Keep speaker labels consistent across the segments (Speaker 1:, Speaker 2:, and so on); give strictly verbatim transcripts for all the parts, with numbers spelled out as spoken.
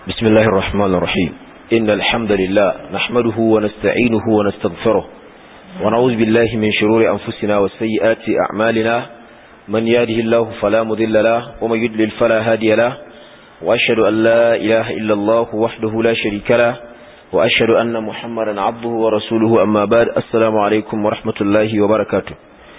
Speaker 1: بسم الله الرحمن الرحيم إن الحمد لله نحمده ونستعينه ونستغفره ونعوذ بالله من شرور أنفسنا وسيئات أعمالنا من يهده الله فلا مضل له ومن يضلل فلا هادي له وأشهد أن لا إله إلا الله وحده لا شريك له وأشهد أن محمدا عبده ورسوله أما بعد السلام عليكم ورحمة الله وبركاته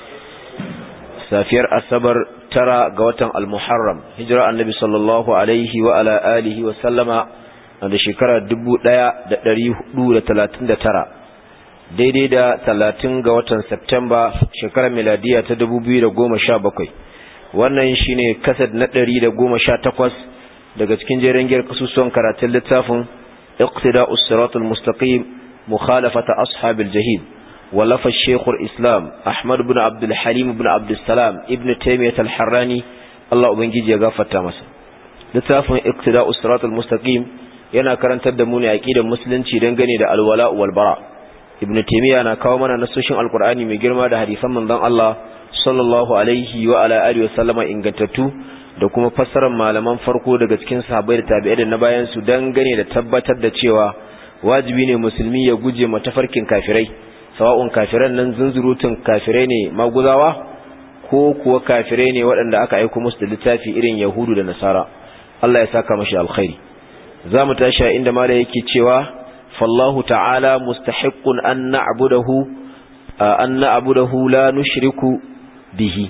Speaker 1: safiyar asabar tara ga watan al-muharram hijira annabi sallallahu alaihi wa ala alihi wa sallama da shekara dubu ɗaya da ɗari hudu da talatin da tara daidai da talatin ga watan Septemba shekarar miladiya ta dubu biyu da goma sha bakwai. Wannan shine kasad na ɗari da goma sha takwas daga cikin jerin giyar kasusuwan karatun littafin iqtida'us siratal mustaqim mukhalafata ashabil jahim ولف الشيخ الإسلام أحمد بن عبد الحليم بن عبد السلام ابن تيمية الحراني الله أبنجي يغفر تامسا لتافن اقتداء الصراط المستقيم yana karantar da mu ne aqidar musulunci dangane da alwala wal bara. Ibn Taymiyyah na kawo mana nasoshin alqur'ani mai girma da hadisan manzon Allah sallallahu alaihi wa ala alihi wa sallama ingantattu da kuma fassarar malaman farko daga cikin sahabbai da tabi'ai da na bayan su dangane da tabbatar da cewa wajibi ne musulmi ya guje matafarkin kafirai, sawa'un kafiran nan zunzurutun kafirai ne maguzawa ko kuwa kafirai ne waɗanda aka aika musu da littafi irin yahudu da nasara. Allah ya saka mashi alkhairi. zamu tashi inda mala yake cewa fallahu ta'ala mustahiqqun an na'budahu an na'budahu la nushriku bihi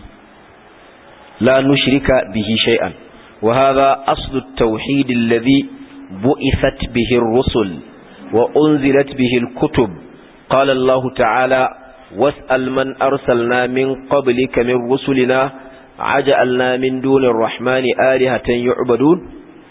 Speaker 1: la nushrika bihi shay'an wa hadha aslu at-tauhid alladhi bu'ithat bihi ar-rusul wa unzilat bihi al-kutub. قال الله تعالى واسأل من أرسلنا من قبلك من رسلنا عجعلنا من دون الرحمن آلهة يعبدون.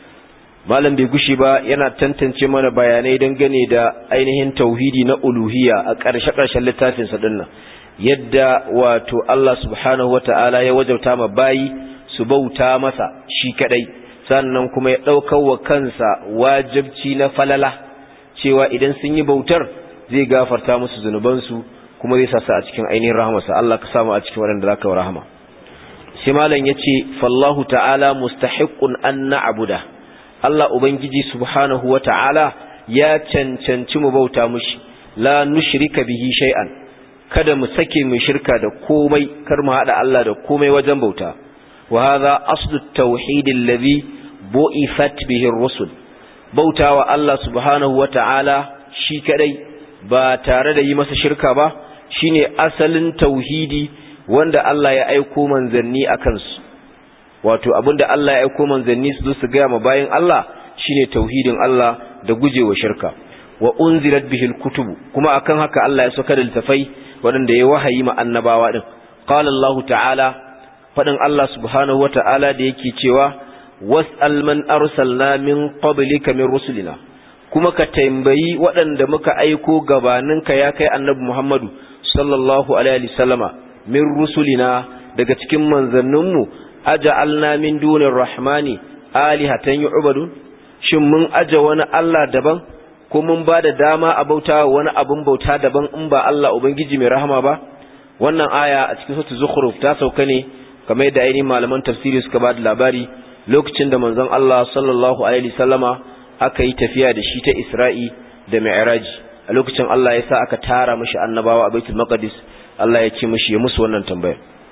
Speaker 1: malam bai gushi ba yana tantance mana bayanai dangane da ainihin tauhidi na uluhiyya a ƙarshe-ƙarshen littafin sa dinnan, yadda wato Allah subhanahu wata'ala ya wajauta ma bayi su bauta masa shi kadai, sannan kuma ya daukar wa kansa wajibci na falala cewa idan sun yi bautar zai gafarta musu zunubansu kuma zai sasa a cikin ainihin rahamarsa. Allah ka samu a cikin waɗanda zaka rahama. sai malam yace fallahu ta'ala mustahiqqun an na'budu, Allah ubangiji subhanahu wata'ala ya cancanci mu bauta mushi, la nushrika bihi shay'an, kada mu sake mu shirka da komai, kar mu hada Allah da komai wajen bauta. wa hadha aslu at-tauhid alladhi bu'ithat bihi ar-rusul, bautawa Allah subhanahu wata'ala shi kadai ba tare da yi masa shirka ba shine asalin tauhidi wanda Allah ya aiko manzanni akan su. wato abinda Allah ya aiko manzanni su su ga ma bayin Allah shine tauhidin Allah da gujewa shirka. wa unzilat bihil kutubu, kuma akan haka Allah ya saka da littafai wadanda ya wahayi ma annabawa din. qala Allah ta'ala, fadin Allah subhanahu wata'ala da yake cewa was'al man arsalna min qablika min rusulina, kuma ka tambayi waɗanda muka aiko gabaninka ya kai annabi Muhammadu sallallahu alaihi wasallama min rusulina daga cikin manzanninmu aja'alna min dunir rahmani alihatan yu'badun, shin mun aje wani Allah daban ko mun bada dama a bauta wani abun bauta daban in ba Allah ubangiji mai rahama ba? Wannan aya a cikin suratul zukhruf ta sauka ne kamar yadda ainihin malaman tafsiri suka bada labari lokacin da manzon Allah sallallahu alaihi wasallama aka yi tafiya da shi ta Isra'i da Mi'raji. a lokacin Allah ya sa aka tara mishi annabawa a Baitul Maqdis. Allah ya ce mishi ya musu wannan tambaya.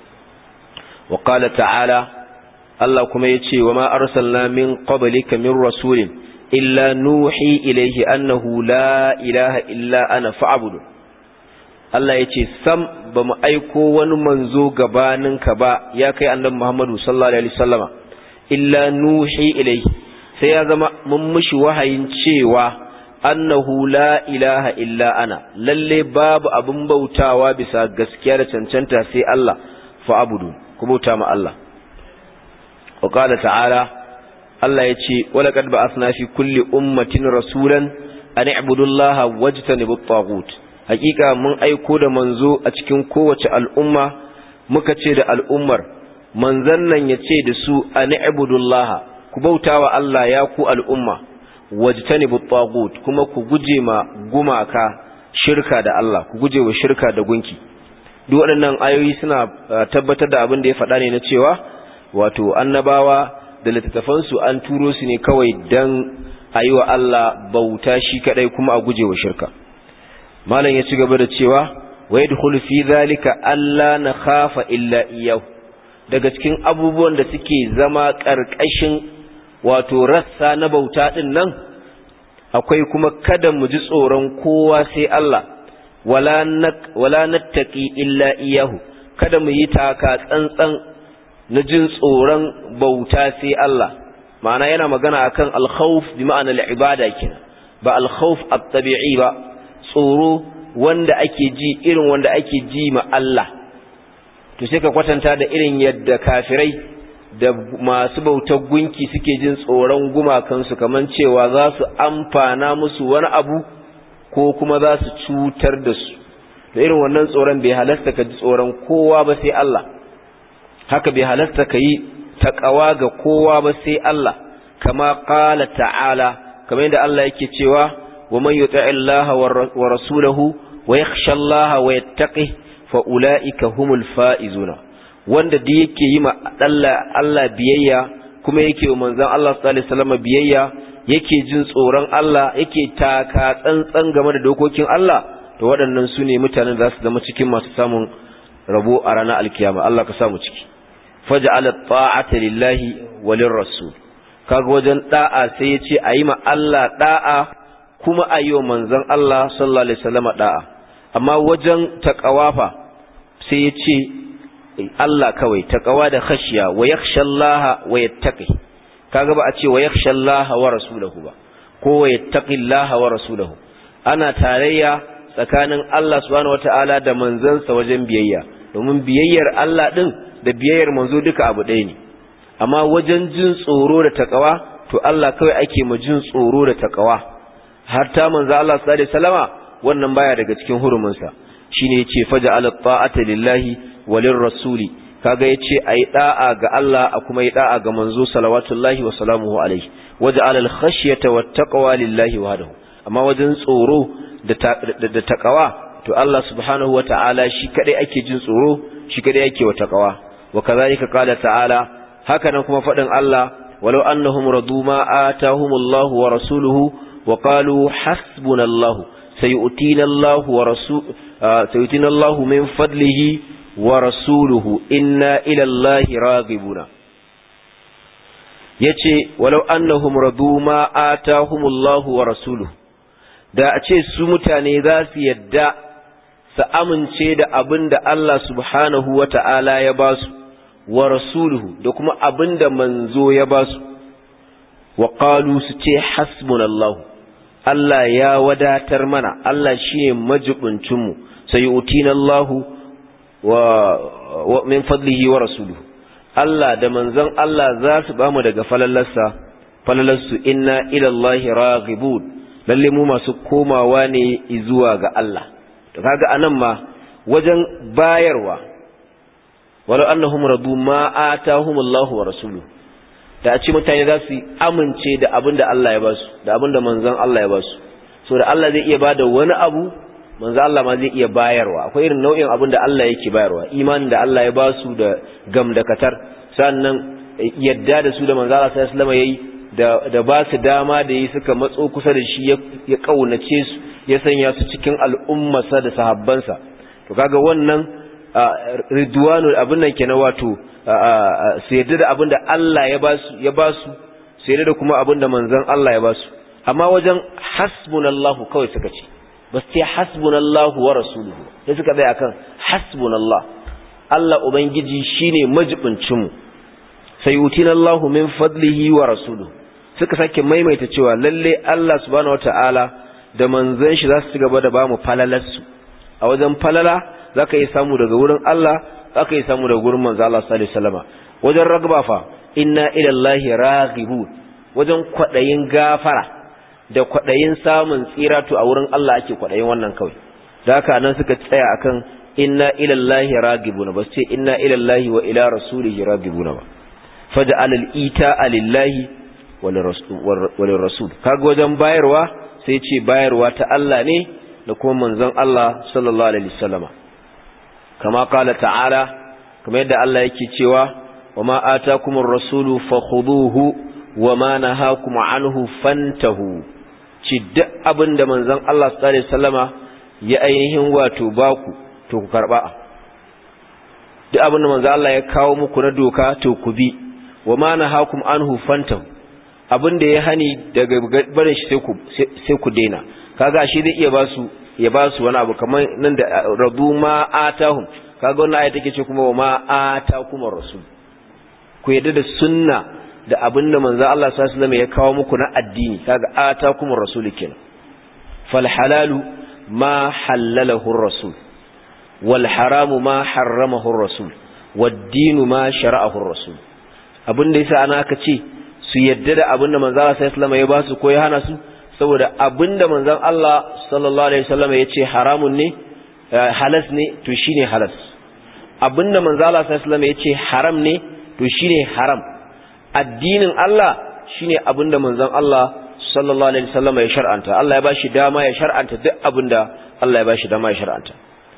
Speaker 1: wa qala ta'ala, Allah kuma ya ce wa ma arsalna min qablika min rasulin illa nuhi ilayhi annahu la ilaha illa ana fa'budu. Allah ya ce sam ba mu aiko wani manzo gabaninka ba ya kai annabi Muhammadu sallallahu alaihi wasallama illa nuhi ilayhi, sai ya zama mun mishi wahayin cewa annahu la ilaha illa ana, lalle babu abin bautawa bisa gaskiya da cancanta sai Allah, fa'budu, ku bauta ma Allah. wa qala ta'ala, Allah yace wala qad ba'athna fi kulli ummatin rasulan an i'budu Allaha wajtanibut taghut, hakika mun aiko da manzo a cikin kowace al'umma, muka ce da al'ummar manzon nan yace da su an i'budu Allaha, ku bautawa Allah ya ku al'umma, wajtanibut taghut, kuma ku guje ma gumaka, shirka da Allah, ku guje wa shirka da gunki. duk waɗannan ayoyi suna tabbatar da abin da ya faɗa ne na cewa wato annabawa da littattafansu an turo su ne kawai dan ayi wa Allah bauta shi kadai kuma a gujewa shirka. Malam ya ci gaba da cewa wa yadkhulu fi dhalika alla nakhafa illa iyyahu, daga cikin abubuwan da suke zama karkashin wato rassa na bauta din nan akwai kuma kada mu ji tsoron kowa sai Allah, wala nak wala nattaqi illa iyyahu, kada mu yi taka tsantsan na jin tsoron bauta sai Allah. Ma'ana yana magana akan al-khawf bi ma'ana al-ibada kenan, ba al-khawf at-tabi'i ba, tsoro wanda ake ji irin wanda ake ji ma Allah. To sai ka kwatanta da irin yadda kafirai da masu bautar gunki suke jin tsoron gumakansu, kaman cewa za su amfana musu wani abu ko kuma za su cutar da su. Da irin wannan tsoron bai halasta ka ji tsoron kowa ba sai Allah, haka bai halasta ka yi taqwa ga kowa ba sai Allah, kama qala ta'ala, kamar yadda Allah yake cewa wa man yuti'i Allah wa rasulahu wa yakhsha Allah wa yattaqi fa ulaika humul faizuna. Wanda da yake yi ma Allah Allah biyayya kuma yake wa manzon Allah sallallahu alaihi wasallam biyayya, yake jin tsoron Allah, yake taka tsantsan game da dokokin Allah, to waɗannan su ne mutanen da za su zama cikin masu samun rabo a ranar alkiyama. Allah ka samu ciki. Faj'ala ta'ata lillahi walir rasul, kaga wajen da'a sai ya ce ayi ma Allah da'a kuma ayi wa manzon Allah sallallahu alaihi wasallam da'a. Amma wajen taqawafa sai ya ce Allah kawai, taqwa da khashiya, wa yakhsha Allah wa yattaqi. Kaga ba a ce wa yakhsha Allah wa rasuluhu ba, ko wa yattaqi Allah wa rasuluhu. Ana tarayya tsakanin Allah subhanahu wataala da manzansa wajen biyayya, domin biyayyar Allah din da biyayyar manzo duka abu ɗaya ne. Amma wajen jin tsoro da taqwa, to Allah kawai ake ma jin tsoro da taqwa. Har ta manzo Allah sallallahu alaihi wasallama wannan baya daga cikin huruminsa. Shine yace faja'ala ta'ata lillahi walir rasuli, kaga yace ayi da'a ga Allah a kuma yi da'a ga manzo salawatullahi wa salamuhu alaihi. Waja'ala al-khashyata wat-taqwa lillahi wahdahu. Amma wajen tsoro da da taqwa, to Allah subhanahu wa ta'ala shi kadai ake jin tsoro, shi kadai ake wa taqwa. Wa kadhalika qala ta'ala, haka nan kuma fadin Allah, walau annahum radu ma atahumullahu wa rasuluhu wa qalu hasbunallahu sayu'tina Allahu wa rasul sayu'tina Allahu min fadlihi wa rasuluhu inna ila Allahi raghibuna. Yace walau annahum radu ma atahumullahu wa rasuluhu, da a ce su mutane za su yadda su amince da abinda Allah subhanahu wa ta'ala ya basu wa rasuluhu da kuma abinda manzo ya basu, wa qalu su ce hasbunallahu, Allah ya wadatar mana, Allah shine majibincin mu, sayu'tina Allahu wa min fadlihi wa rasuluhu. Allah da manzon Allah za su bamu daga falalarsa, falalarsu inna ila Allahi raghibun, lalle mu masu komawa ne zuwa ga Allah. To kaga anan ma wajen bayarwa, walau annahum radu ma atahumullahu wa rasuluhu, da a ce mutane za su amince da abin da Allah ya basu, da abin da manzon Allah ya basu. So da Allah zai iya bada wani abu, manzon Allah ma zai iya bayarwa. Akwai irin nau'in abin da Allah yake bayarwa, imanin da Allah ya basu da gamdakatar, sannan yadda da su da manzon Allah sallallahu alaihi wasallam yayi, da da ba su dama da yi suka matso kusa da shi, ya kaunace su, ya sanya su cikin al'ummarsa da sahabbansa. To kaga wannan ridwanul abin nan kenan, wato su yadda da abin da Allah ya basu ya basu su yadda da kuma abin da manzon Allah ya basu. Amma wajen hasbunallahu kawai suka ce, ba su ce hasbunallahu wa rasuluhu, sai suka tsaya akan hasbunallah, Allah ubangiji shine majibincin mu, sayutinallahu min fadlihi wa rasuluhu. Suka sake maimaita cewa lalle Allah subhanahu wataala da manzon shi za su ci gaba da bamu falalarsu. A wajen falala zaka yi samu daga wurin Allah, zaka yi samu daga wurin manzo Allah sallallahu alaihi wasallam. Wajen ragba fa inna ila Allahi raghibun, wajen kwadayin gafara da kwadayin samun tsira to a wurin Allah ake kwadayin wannan kawai. Da haka nan suka tsaya akan inna ila Allahi raghibun, ba sai inna ila Allahi wa ila rasulihi raghibun ba. Faj'al al-ita'a lillahi wal rasul, kaga wajen bayarwa sai ce bayarwa ta Allah ne da kuma manzon Allah sallallahu alaihi wasallama. Kama qala ta'ala, kamar yadda Allah yake cewa wama atakumur rasulu fakhuduhu wama nahakum anhu fantahu ci duk abinda manzon Allah sallallahu alaihi wasallama ya ainihin wato baku to ku karba duk abinda manzon Allah ya kawo muku na doka to ku bi wama nahakum anhu fantahu abinda ya hani daga barin shi sai ku sai ku daina kaga shi zai iya basu ya basu wani abu kamar nan da radu ma atahum kaga wannan ayat take ce kuma wama atakumur rasul ku yadda da sunna da abinda manzo Allah sallallahu alaihi wasallam ya kawo muku na addini kaga atakumur rasul kenan fal halalu ma halalahu ar-rasul wal haramu ma harramahu ar-rasul wad dinu ma shara'ahu ar-rasul abinda yasa ana aka ce su yadda da abinda manzo Allah sallallahu alaihi wasallam ya ba su ko ya hana su saboda abinda manzon Allah sallallahu alaihi wasallam ya ce haramun ne halas ne to shine halas abinda manzo Allah sallallahu alaihi wasallam ya ce haram ne to shine haram addinin Allah shine abinda manzon Allah sallallahu alaihi wasallam ya shar'anta Allah ya bashi dama ya shar'anta duk abinda Allah ya bashi dama ya shar'anta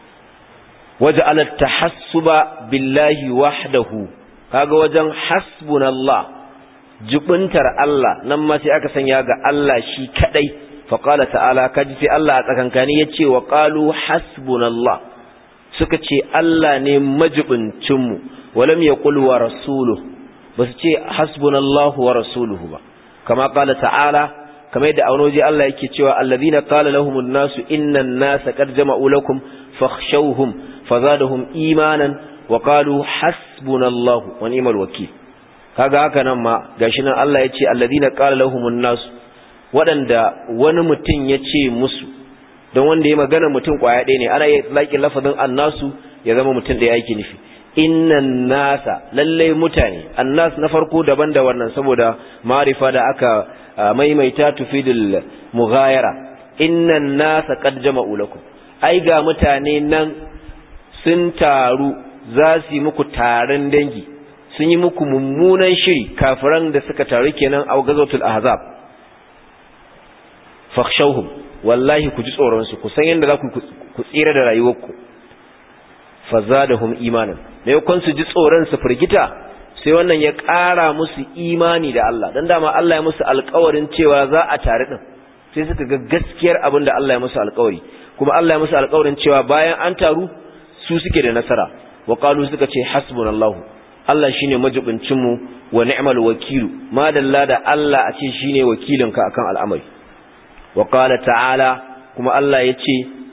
Speaker 1: waja'ala at-tahassuba billahi wahdahu kaga wajen hasbunallah jubuntar Allah nan ma sai aka sanya ga Allah shi kadai fa qala ta'ala kaji sai Allah a tsakankani yace wa qalu hasbunallah suka ce Allah ne majibincin mu walam yaqul wa rasuluhu basu ce hasbunallahu wa rasuluhu ba kama qala ta'ala kamar yadda aunoji Allah yake cewa alladhina qala lahumun nasu innan nasa qad jama'u lakum fakhshawhum fazadahum imanan wa qalu hasbunallahu wa ni'mal wakeel kaga haka nan ma gashi nan Allah ya ce alladhina qala lahumun nas wadanda wani mutum ya ce musu don wanda ya magana mutum kwaya ɗaya ne ana yi laƙin lafazin annasu ya zama mutum ɗaya yake nufi innan nasa lalle mutane annas na farko daban da wannan saboda ma'rifa da aka maimaita tufidul mughayara innan nasa qad jama'u lakum ai ga mutane nan sun taru za su yi muku taron dangi sun yi muku mummunan shiri kafiran da suka taru kenan a gazawatul ahzab fakhshawhum wallahi ku ji tsoron su ku san yanda za ku ku tsira da rayuwarku fazadahum imanan ne kun su ji tsoron su firgita sai wannan ya ƙara musu imani da Allah dan dama Allah ya musu alƙawarin cewa za a tare din sai suka ga gaskiyar abin da Allah ya musu alƙawari kuma Allah ya musu alƙawarin cewa bayan an taru su suke da nasara wa qalu suka ce hasbunallahu Allah shine majibincin mu wa ni'mal wakilu madalla da Allah a ce shine wakilinka akan al'amari wa qala ta'ala kuma Allah yace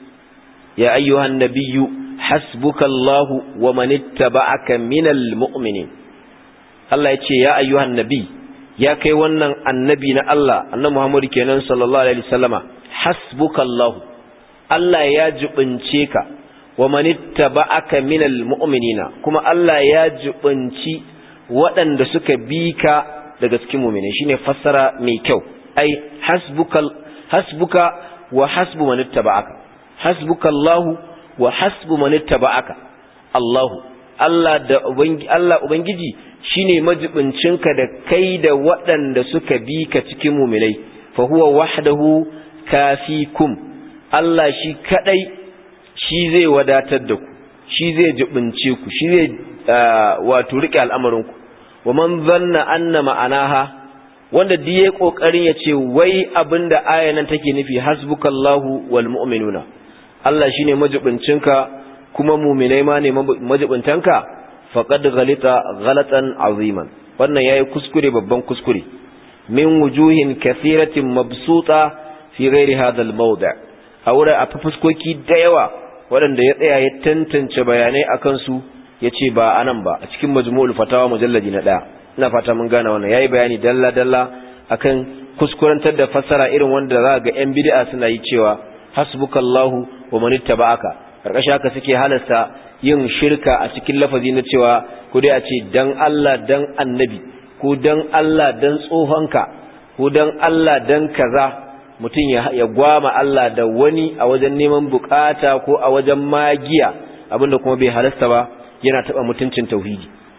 Speaker 1: ya ayyuhan nabiyyu hasbukallahu wa manittaba'aka minal mu'minin Allah yace ya ayyuhan nabi ya kai wannan annabi na Allah annabi Muhammad kenan sallallahu alaihi wasallama hasbukallahu Allah ya jibince ka wa manittaba'aka minal mu'minina kuma Allah ya jibinci waɗanda suka bi ka daga cikin mu'mini shine fassara mai kyau ai hasbukal hasbuka wa hasbu manittaba'aka hasbukallahu wa hasbu manittaba'aka Allahu Allah da ubangi Allah ubangiji shine majibincinka da kai da waɗanda suka bi ka cikin mu'minai fa huwa wahdahu kafikum Allah shi kadai shi zai wadatar da ku shi zai jibince ku shi zai wato rike al'amarinku wa man zanna anna ma'anaha wanda diye kokarin yace wai abinda ayan nan take nufi hasbukallahu wal mu'minuna Allah shine majibincinka kuma mu'minai ma ne majibintanka faqad ghalita ghalatan aziman wannan yayi kuskure babban kuskure min wujuhin kathiratin mabsuta fi ghairi hadha al mawdi' aure a fuskoki da yawa waɗanda ya tsaya ya tantance bayanai a kansu ya ce ba a nan ba a cikin majmu'ul fatawa mujalladi na ɗaya ina fata mun gane wannan ya yi bayani dalla-dalla a kan kuskurantar da fassara irin wanda za ga ‘yan bid'a suna yi cewa hasbukallahu wa manitta ba'aka ƙarƙashi haka suke halasta yin shirka a cikin lafazi na cewa ko dai a ce dan Allah dan annabi ko dan Allah dan tsohonka ko dan Allah dan kaza mutum ya gwama Allah da wani a wajen neman bukata ko a wajen magiya abinda kuma bai halasta ba yana taba mutuncin tauhidi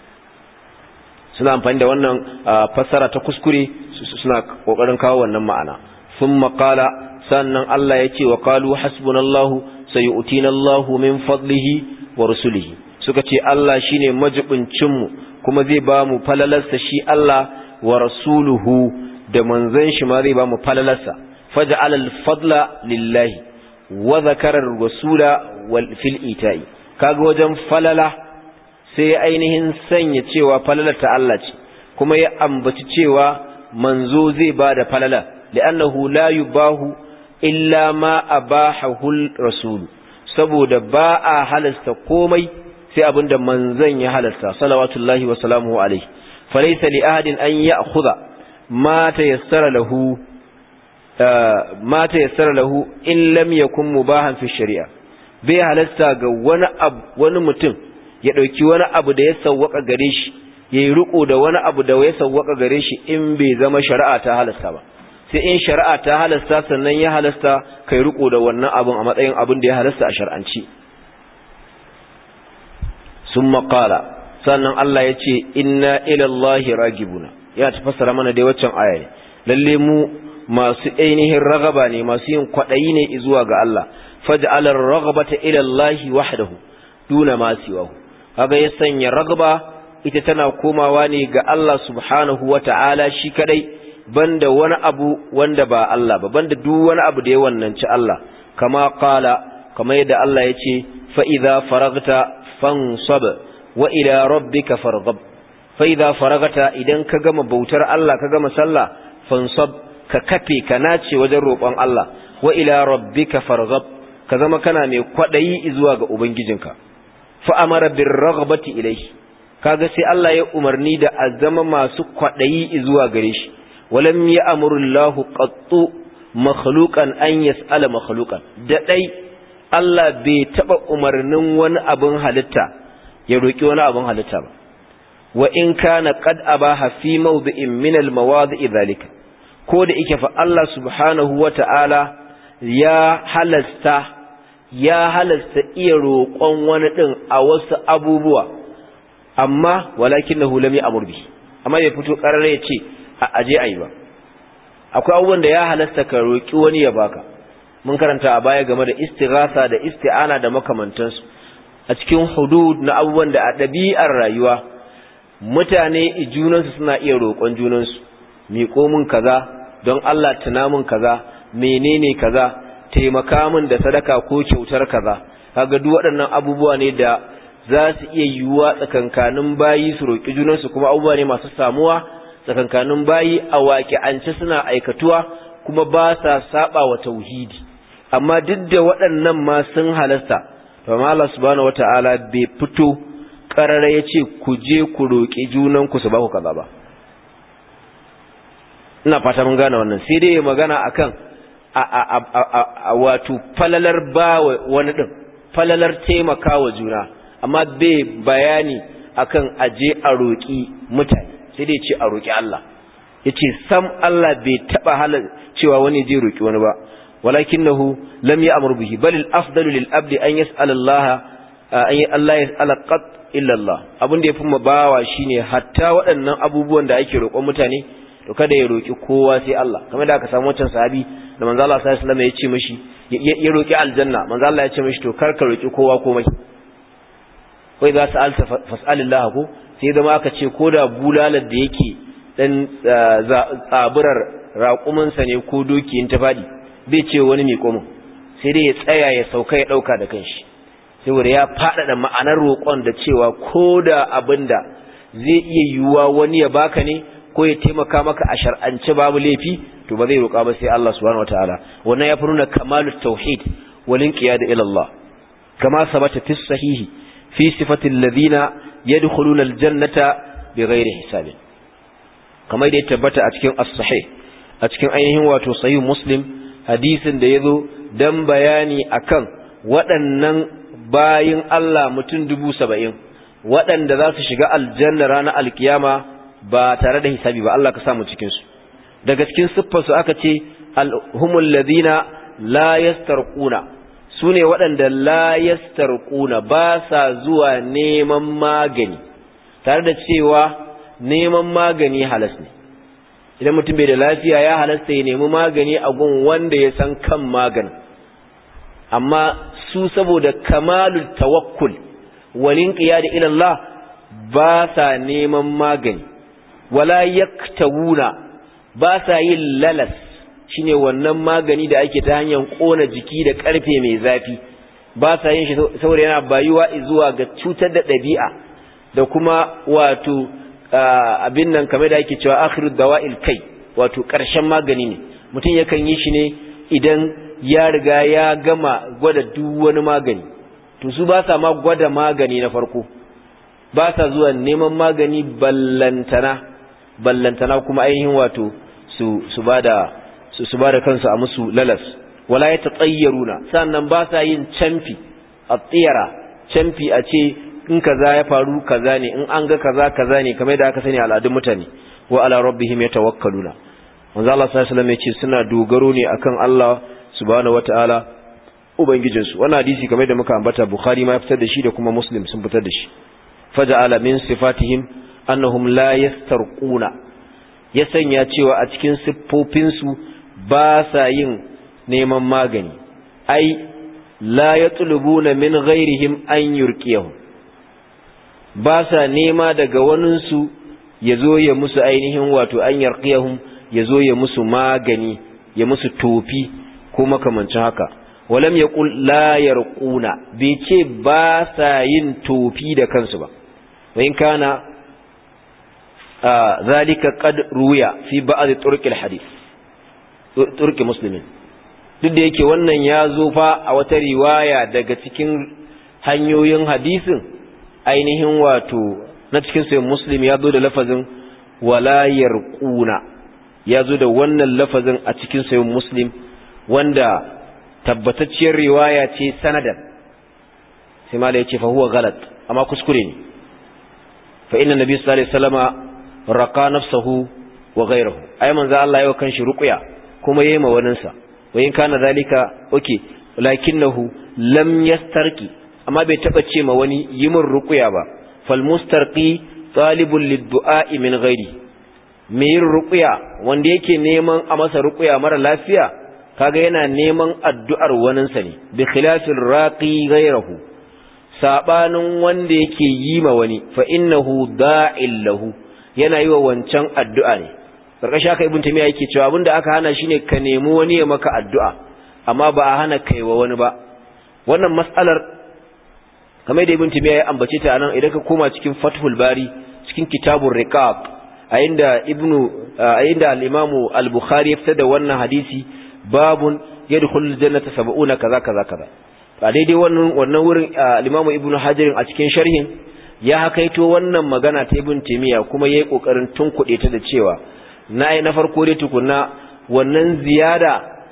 Speaker 1: suna amfani da wannan fassara ta kuskure suna kokarin kawo wannan ma'ana thumma qala sannan Allah yake wa qalu hasbunallahu sayu'tina Allahu min fadlihi wa rusulihi suka ce Allah shine majibincin mu kuma zai ba mu falalarsa shi Allah wa rasuluhu da manzon shi ma zai ba mu falalarsa faj'al al-fadla lillahi wa zakara ar-rasula wal fil ita'i kaga wajen falala sai ainihin sanya cewa falalar ta Allah ce kuma ya ambaci cewa manzo zai bada falala li'annahu la yubahu illa ma abahahu ar-rasul saboda ba a halasta komai sai abinda manzon ya halasta salawatullahi wa salamuhu alaihi falaysa li ahadin an ya'khudha ma tayassara lahu ma tayassara lahu in lam yakun mubahan fi shari'a bai halasta ga wani abu wani mutum ya dauki wani abu da ya sawwaka gare shi yayi riko da wani abu da ya sawwaka gare shi in bai zama shari'a ta halasta ba sai in shari'a ta halasta sannan ya halasta kai riko da wannan abun a matsayin abin da ya halasta a shar'anci summa qala sannan Allah yace inna ila Allahi ragibuna ya tafassara mana dai waccan aya ne lalle mu masu ainihin ragaba ne masu yin kwadayi ne zuwa ga Allah faj'al ar-raghbata ila Allahi wahdahu duna ma siwahu kaga ya sanya ragaba ita tana komawa ne ga Allah subhanahu wata'ala shi kadai banda wani abu wanda ba Allah ba banda duk wani abu da ya wannanci Allah kama qala kama yadda Allah yace fa idza faragta fansab wa ila rabbika farghab fa idza faragta idan ka gama bautar Allah ka gama sallah fansab ka kafe ka nace wajen roƙon Allah wa ila rabbika farghab ka zama kana mai kwadayi zuwa ga ubangijinka fa amara bir raghbati ilayhi kaga sai Allah ya umarni da azama masu kwadayi zuwa gare shi walam ya'muru Allahu qattu makhluqan an yas'ala makhluqan da dai Allah bai taba umarnin wani abin halitta ya roki wani abin halitta ba wa in kana qad abaha fi mawdi'in min al-mawadi'i dhalika ko da yake fa Allah subhanahu wata'ala ya halasta ya halasta iya roƙon wani din a wasu abubuwa amma walakinahu lam ya'mur bi amma ya fito karare ya ce a aje ayi ba akwai abubuwan da ya halasta ka roki wani ya baka mun karanta a baya game da istighatha da isti'ana da makamantansu a cikin hudud na abubuwan da a ɗabi'ar rayuwa mutane junansu suna iya roƙon junansu miƙo min kaza don Allah tuna min kaza menene kaza taimaka min da sadaka ko kyautar kaza kaga duk waɗannan abubuwa ne da za su iya yiwuwa tsakankanin bayi su roƙi junansu kuma abubuwa ne masu samuwa tsakankanin bayi a waƙi'ance suna aikatuwa kuma ba sa saba wa tauhidi amma duk da waɗannan ma sun halasta to amma Allah subhanahu wataala bai fito karara yace ku je ku roƙi junanku su ba ku kaza ba ina fata mun gane wannan sai dai magana akan a a a, a wato falalar ba wani din falalar taimakawa juna amma bai bayani akan aje a roƙi mutane sai dai ce a roƙi Allah yace sam Allah bai taba halal cewa wani je roƙi wani ba walakinahu lam ya'mur bihi bal al-afdalu lil abdi an yas'ala Allah an Allah yas'ala qat illa Allah abin da yafi mabawa shine hatta waɗannan abubuwan da ake roƙon mutane to kada ya roƙi kowa sai Allah kamar da aka samu wancan sahabi da manzo Allah sallallahu alaihi wasallam ya ce mishi ya roƙi aljanna manzo Allah ya ce mishi to kar ka roƙi kowa komai wai za su alta fas'alillah ko sai zama aka ce koda bulalar da yake dan tsaburar raƙuminsa ne ko dokiyin ta fadi bai ce wani mai komo sai dai ya tsaya ya sauka ya dauka da kanshi saboda ya faɗaɗa ma'anar roƙon da cewa koda abinda zai iya yiwuwa wani ya baka ne ko ya taimaka maka a shar'ance babu laifi to ba zai roƙa ba sai Allah subhanahu wataala wannan ya furuna kamalut tauhid wal inqiyad ila Allah kama sabata fi sahihi fi sifatil ladina yadkhuluna aljannata bighairi hisab kamar da ya tabbata a cikin as-sahih a cikin ainihin wato sahih muslim hadisin da yazo dan bayani akan waɗannan bayin Allah mutum dubu saba'in waɗanda za su shiga aljanna ranar alkiyama ba tare da hisabi ba Allah ka samu cikin su daga cikin siffar su aka ce humul ladina la yastarquna sune waɗanda la yastarquna ba sa zuwa neman magani tare da cewa neman magani halas ne idan mutum bai da lafiya ya halasta ya nemi magani a gun wanda ya san kan magani amma su saboda kamalul tawakkul walin qiyad ila Allah ba sa neman magani wala yaktawuna ba sa yin lalas shine wannan magani da ake ta hanyar kona jiki da karfe mai zafi ba sa yin shi saboda yana bayuwa zuwa ga cutar da dabi'a da kuma wato abin nan kamar da ake cewa akhiru dawa'il kai wato karshen magani ne mutum yakan yi shi ne idan ya riga ya gama gwada duk wani magani to su ba sa ma gwada magani na farko ba sa zuwa neman magani ballantana ballantana kuma ainihin wato su su bada su su bada kansu a musu lalas wala yatatayyaruna sannan ba sa yin canfi at-tiyara canfi a ce in kaza ya faru kaza ne in an ga kaza kaza ne kamar da aka sani al'adun mutane wa ala rabbihim yatawakkaluna manzo Allah sallallahu alaihi wasallam ya ce suna dogaro ne akan Allah subhanahu wataala ubangijinsu wannan hadisi kamar da muka ambata Bukhari ma ya fitar da shi da kuma Muslim sun fitar da shi faja'ala min sifatihim annahum la yastarquna ya sanya cewa a cikin siffofin su ba sa yin neman magani ai la yatlubuna min ghairihim an yurqiyahum ba sa nema daga wanin su yazo ya musu ainihin wato an yarqiyahum yazo ya musu magani ya musu tofi ko makamancin haka walam yaqul la yarquna bai ce ba sa yin tofi da kansu ba wayin kana zalika qad ruya fi ba'd turqil hadith turqi muslimin duk da yake wannan ya zo fa a wata riwaya daga cikin hanyoyin hadisin ainihin wato na cikin sahih muslim ya zo da lafazin wala yarquna ya zo da wannan lafazin a cikin sahih muslim wanda tabbatacciyar riwaya ce sanadan sai mala yace fa huwa galat amma kuskure ne fa inna nabiy sallallahu alaihi wasallama raqa nafsuhu wa ghayruhu ay manzo Allah yau kan shi ruqya kuma yayi ma wanin sa wayin kana zalika okay lakinnahu lam yastarqi amma bai taba ce ma wani yi min ruqya ba fal mustarqi talibul liddu'a min ghairi me yin ruqya wanda yake neman a masa ruqya mara lafiya kaga yana neman addu'ar waninsa ne bi khilafil raqi ghayruhu sabanin wanda yake yi ma wani fa innahu da'il lahu yana yi wa wancan addu'a ne karkashin haka ibn tamiya yake cewa abinda aka hana shine ka nemi wani ya maka addu'a amma ba a hana kai wa wani ba wannan mas'alar kamar da ibn tamiya ya ambace ta anan idan ka koma cikin fathul bari cikin kitabur riqaq a inda ibnu a inda al-imamu al-bukhari ya fitar da wannan hadisi babun yadkhulul jannata sab'una kaza kaza kaza a daidai wannan wannan wurin al-imamu ibnu hajar a cikin sharhin ya hakaito wannan magana ta ibn timiya kuma yayi kokarin tunkuɗe ta da cewa nayi na farko dai tukunna wannan ziyada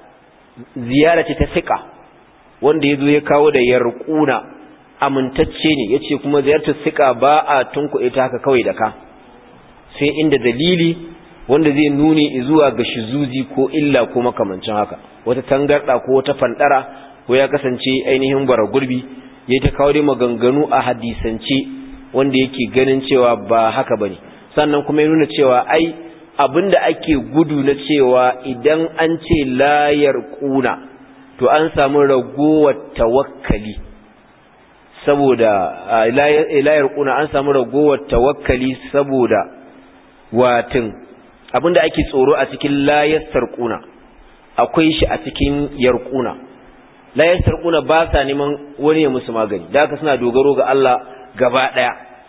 Speaker 1: ziyara ce ta fiqa wanda yazo ya kawo da yarquna amintacce ne yace kuma ziyartar fiqa ba a tunkuɗe ta haka kawai da ka sai inda dalili wanda zai nuni zuwa ga shizuzi ko illa ko makamancin haka wata tangarda ko wata fandara ko ya kasance ainihin bara gurbi yayi ta kawo dai maganganu a hadisance wanda yake ganin cewa ba haka bane sannan kuma ya nuna cewa ai abinda ake gudu na cewa idan an ce la yarquna to an samu ragowar tawakkali saboda la yarquna an samu ragowar tawakkali saboda watin abinda ake tsoro a cikin la yastarquna akwai shi a cikin yarquna la yastarquna ba sa neman wani ya musu magani da haka suna dogaro ga Allah gaba daya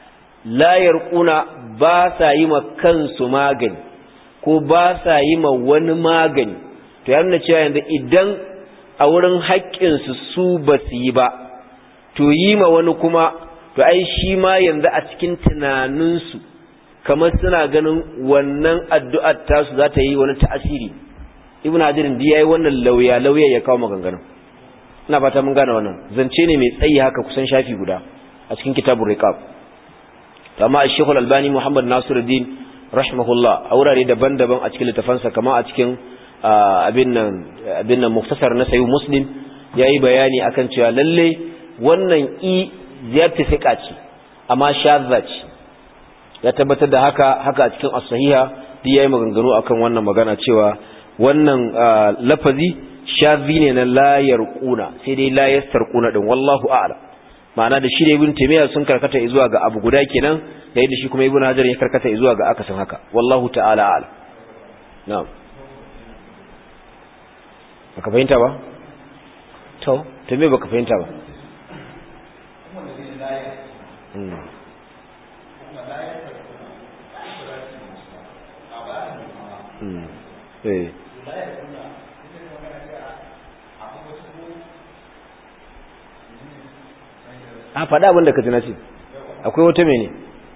Speaker 1: la yarquna ba sa yi ma kansu magani ko ba sa yi ma wani magani to ya nuna cewa yanzu idan a wurin haƙƙin su su ba su yi ba to yi ma wani kuma to ai shi ma yanzu a cikin tunanin su kamar suna ganin wannan addu'ar tasu za ta yi wani ta'asiri ibn hajarin da yayi wannan lauya lauya ya kawo maganganun ina fata mun gane wannan zance ne mai tsayi haka kusan shafi guda a cikin kitabur riqab amma Sheikh Al-Albani Muhammad Nasiruddin rahimahullah a wurare daban-daban a cikin littafansa kamar a cikin abin nan abin nan muftasar na Sahih Muslim yayi bayani akan cewa lalle wannan i ziyarta fiqa ce amma shadza ce ya tabbatar da haka haka a cikin as-sahiha duk yayi maganganu akan wannan magana cewa wannan lafazi shazi ne na la yarquna sai dai la yastarquna din wallahu a'lam ma'ana da shi da ibn taymiya sun karkata zuwa ga abu guda kenan da yadda shi kuma ibn hajar ya karkata zuwa ga akasin haka wallahu ta'ala a'lam na'am baka fahimta ba to to me baka fahimta ba hmm hmm eh a faɗa abin da ka ji na ce akwai wata mene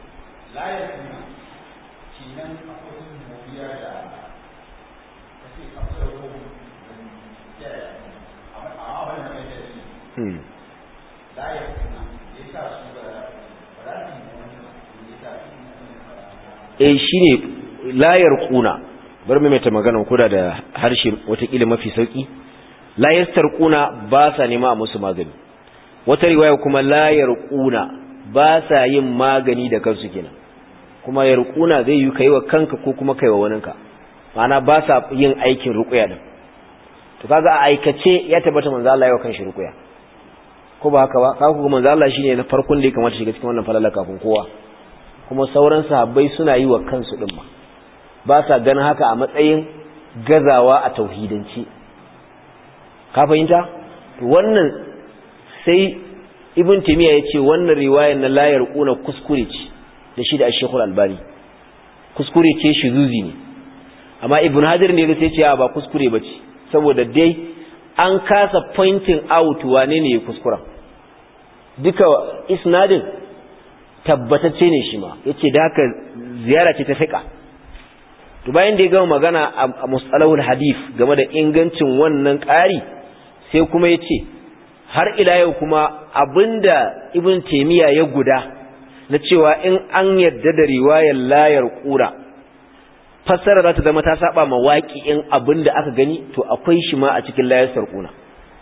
Speaker 1: eh shi ne layar kuna bar mai ta magana kuda da harshe watakila mafi sauki layar kuna ba sa nema a musu magani wata riwaya kuma la yarquna ba sa yin magani da kansu kenan kuma yarquna zai yi kaiwa kanka ko kuma kaiwa waninka ma'ana ba sa yin aikin ruqya din to kaga a aikace ya tabbata manzo Allah ya wa kanshi ruqya ko ba haka ba kaga kuma manzo Allah shine na farkon da ya kamata shiga cikin wannan falala kafin kowa kuma sauran sahabbai suna yi wa kansu din ma ba sa ganin haka a matsayin gazawa a tauhidanci ka fahimta to wannan sai ibn taymiya yace wannan riwayar na layar kuna kuskure ce da shi da ash-shaykh al-albani kuskure ce shi zuzi ne amma ibn hajar ne sai ce ba kuskure bace saboda dai an kasa pointing out wane ne ya kuskura duka isnadin tabbatacce ne shi ma yace da haka ziyara ce ta fiqa to bayan da ya gama magana a musalahul hadith game da ingancin wannan ƙari sai kuma yace har ila yau kuma abinda ibn taymiya ya guda na cewa in an yadda da riwayar layar qura fassara za ta zama ta saba ma waqi'in abinda aka gani to akwai shi ma a cikin layar sarquna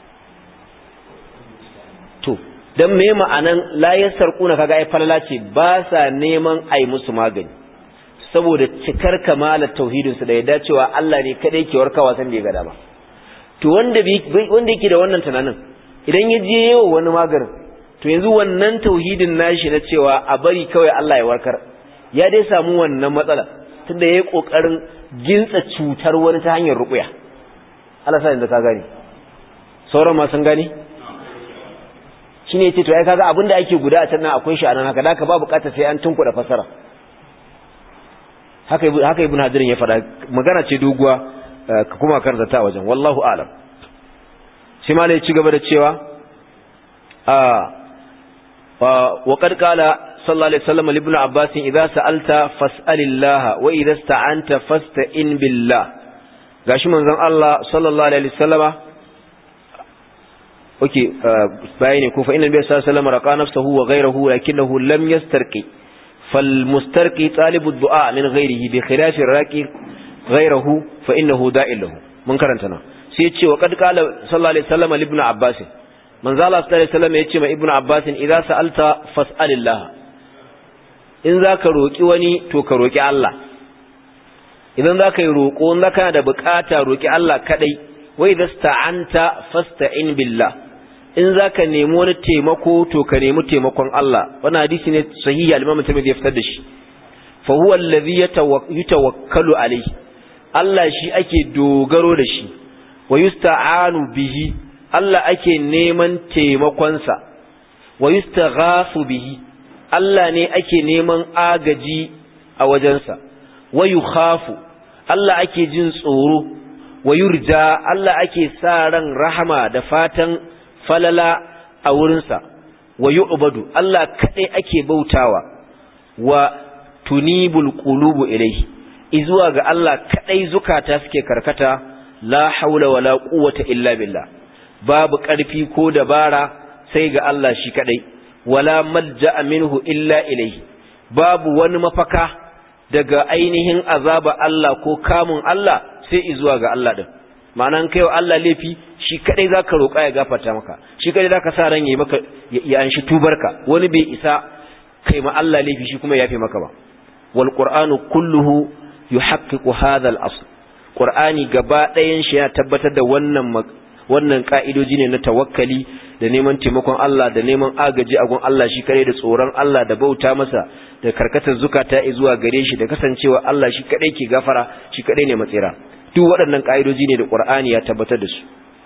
Speaker 1: to dan me ma'anan layar sarquna kaga ai falala ce ba sa neman ai musu magani saboda cikar kamalar tauhidin su da yadda cewa Allah ne kadai ke warkawa san da ya gada ba to wanda wanda yake da wannan tunanin idan ya je yawa wani maganin to yanzu wannan tauhidin nashi na cewa a bari kawai Allah ya warkar ya dai samu wannan matsala tunda yayi kokarin gintsa cutar wani ta hanyar ruqya Allah sa inda ka gane sauran ma sun gane shine yace to ai kaga abinda ake guda a can nan akwai shi anan haka da ka ba bukata sai an tunkuda fasara haka haka ibn hadirin ya fada magana ce doguwa ka kuma karanta ta wajen wallahu a'lam shi ma ne ci gaba da cewa wa qad qala sallallahu alaihi wasallam li ibn abbas idza sa'alta fas'alillah wa idza ista'anta fasta'in billah gashi manzon Allah sallallahu alaihi wasallama okay bayani ko fa inna nabiy sallallahu alaihi wasallam raqa nafsuhu wa ghayruhu lakinnahu lam yastarqi fal mustarqi talibu ad-du'a min ghayrihi bi khilafi ar-raqi ghayruhu fa innahu da'il lahu mun karanta na sai ce wa kad kala sallallahu alaihi wasallam ibn abbas manzo Allah sallallahu alaihi wasallam yace ma ibn abbas idza sa'alta fas'alillah in zaka roki wani to ka roki Allah idan zaka yi roko in zaka da bukata roki Allah kadai wa idza sta'anta fasta'in billah in zaka nemi wani taimako to ka nemi taimakon Allah wannan hadisi ne sahihi al-Imam Tirmidhi ya fitar da shi fa huwa alladhi yatawakkalu alayhi Allah shi ake dogaro da shi wa yusta'anu bihi Allah ake neman taimakonsa wa yustaghafu bihi Allah ne ake neman agaji a wajensa wa yukhafu Allah ake jin tsoro wa yurja Allah ake sa ran rahama da fatan falala a wurinsa wa yu'badu Allah kadai ake bautawa wa tunibul qulubu ilayhi izuwa ga Allah kadai zukata suke karkata la haula wala quwwata illa billah babu karfi ko dabara sai ga Allah shi kadai wala malja'a minhu illa ilayhi babu wani mafaka daga ainihin azaba Allah ko kamun Allah sai izuwa ga Allah din ma'anan kaiwa Allah laifi shi kadai zaka roƙa ya gafarta maka shi kadai zaka sa ran yayi maka ya anshi tubarka wani bai isa kai ma Allah laifi shi kuma yafi maka ba wal qur'anu kulluhu yuhaqqiqu hadha al-asl qur'ani gaba ɗayan shi ya tabbatar da wannan wannan ka'idoji ne na tawakkali da neman taimakon Allah da neman agaji a gun Allah shi kadai da tsoron Allah da bauta masa da karkatar zukata zuwa gare shi da kasancewa Allah shi kadai ke gafara shi kadai ne matsira duk waɗannan ka'idoji ne da Qur'ani ya tabbatar da su